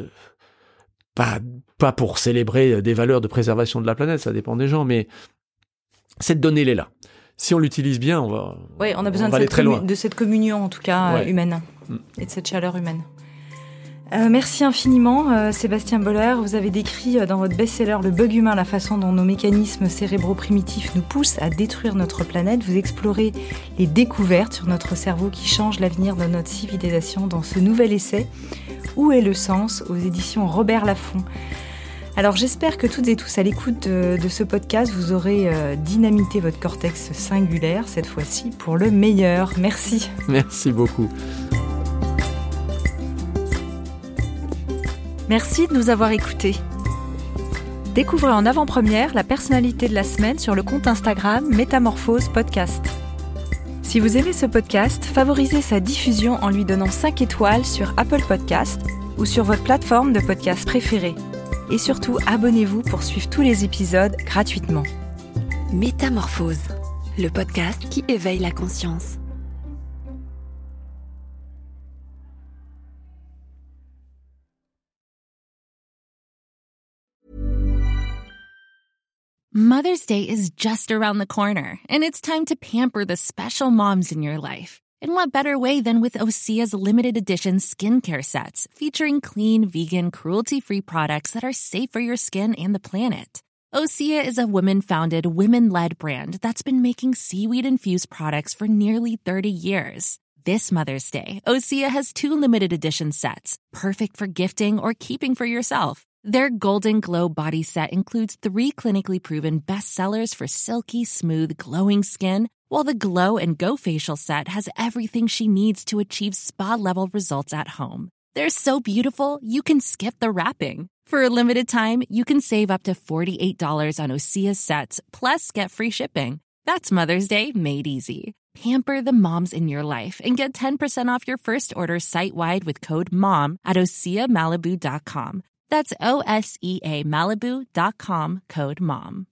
pas pour célébrer des valeurs de préservation de la planète. Ça dépend des gens, mais cette donnée, elle est là. Si on l'utilise bien, on a besoin de cette communion, en tout cas, humaine, et de cette chaleur humaine. Merci infiniment, Sébastien Boller. Vous avez décrit dans votre best-seller Le bug humain, la façon dont nos mécanismes cérébraux primitifs nous poussent à détruire notre planète. Vous explorez les découvertes sur notre cerveau qui changent l'avenir de notre civilisation dans ce nouvel essai « Où est le sens ?» aux éditions Robert Laffont. Alors j'espère que toutes et tous à l'écoute de ce podcast, vous aurez dynamité votre cortex singulaire, cette fois-ci, pour le meilleur. Merci. Merci beaucoup. Merci de nous avoir écoutés. Découvrez en avant-première la personnalité de la semaine sur le compte Instagram Métamorphose Podcast. Si vous aimez ce podcast, favorisez sa diffusion en lui donnant 5 étoiles sur Apple Podcast ou sur votre plateforme de podcast préférée. Et surtout, abonnez-vous pour suivre tous les épisodes gratuitement. Métamorphose, le podcast qui éveille la conscience. Mother's Day is just around the corner, and it's time to pamper the special moms in your life. And what better way than with Osea's limited edition skincare sets, featuring clean, vegan, cruelty-free products that are safe for your skin and the planet. Osea is a women-founded, women-led brand that's been making seaweed-infused products for nearly 30 years. This Mother's Day, Osea has 2 limited edition sets, perfect for gifting or keeping for yourself. Their Golden Glow body set includes 3 clinically proven bestsellers for silky, smooth, glowing skin, while the Glow and Go facial set has everything she needs to achieve spa-level results at home. They're so beautiful, you can skip the wrapping. For a limited time, you can save up to $48 on Osea's sets, plus get free shipping. That's Mother's Day made easy. Pamper the moms in your life and get 10% off your first order site-wide with code MOM at OseaMalibu.com. That's OSEA Malibu.com, code MOM.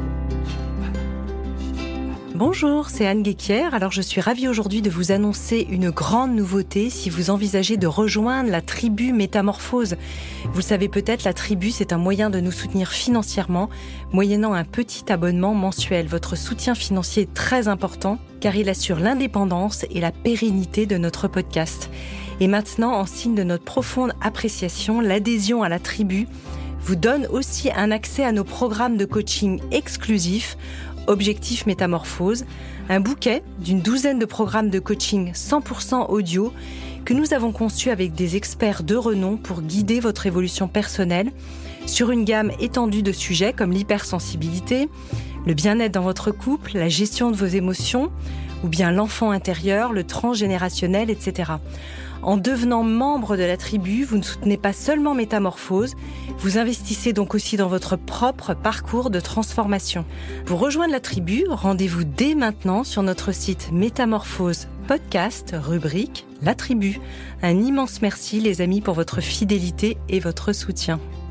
Bonjour, c'est Anne Guéquière. Alors je suis ravie aujourd'hui de vous annoncer une grande nouveauté si vous envisagez de rejoindre la tribu Métamorphose. Vous le savez peut-être, la tribu, c'est un moyen de nous soutenir financièrement, moyennant un petit abonnement mensuel. Votre soutien financier est très important car il assure l'indépendance et la pérennité de notre podcast. Et maintenant, en signe de notre profonde appréciation, l'adhésion à la tribu vous donne aussi un accès à nos programmes de coaching exclusifs, Objectif Métamorphose, un bouquet d'une 12aine de programmes de coaching 100% audio que nous avons conçus avec des experts de renom pour guider votre évolution personnelle sur une gamme étendue de sujets comme l'hypersensibilité, le bien-être dans votre couple, la gestion de vos émotions, ou bien l'enfant intérieur, le transgénérationnel, etc. En devenant membre de la tribu, vous ne soutenez pas seulement Métamorphose, vous investissez donc aussi dans votre propre parcours de transformation. Pour rejoindre la tribu, rendez-vous dès maintenant sur notre site Métamorphose Podcast, rubrique La Tribu. Un immense merci les amis pour votre fidélité et votre soutien.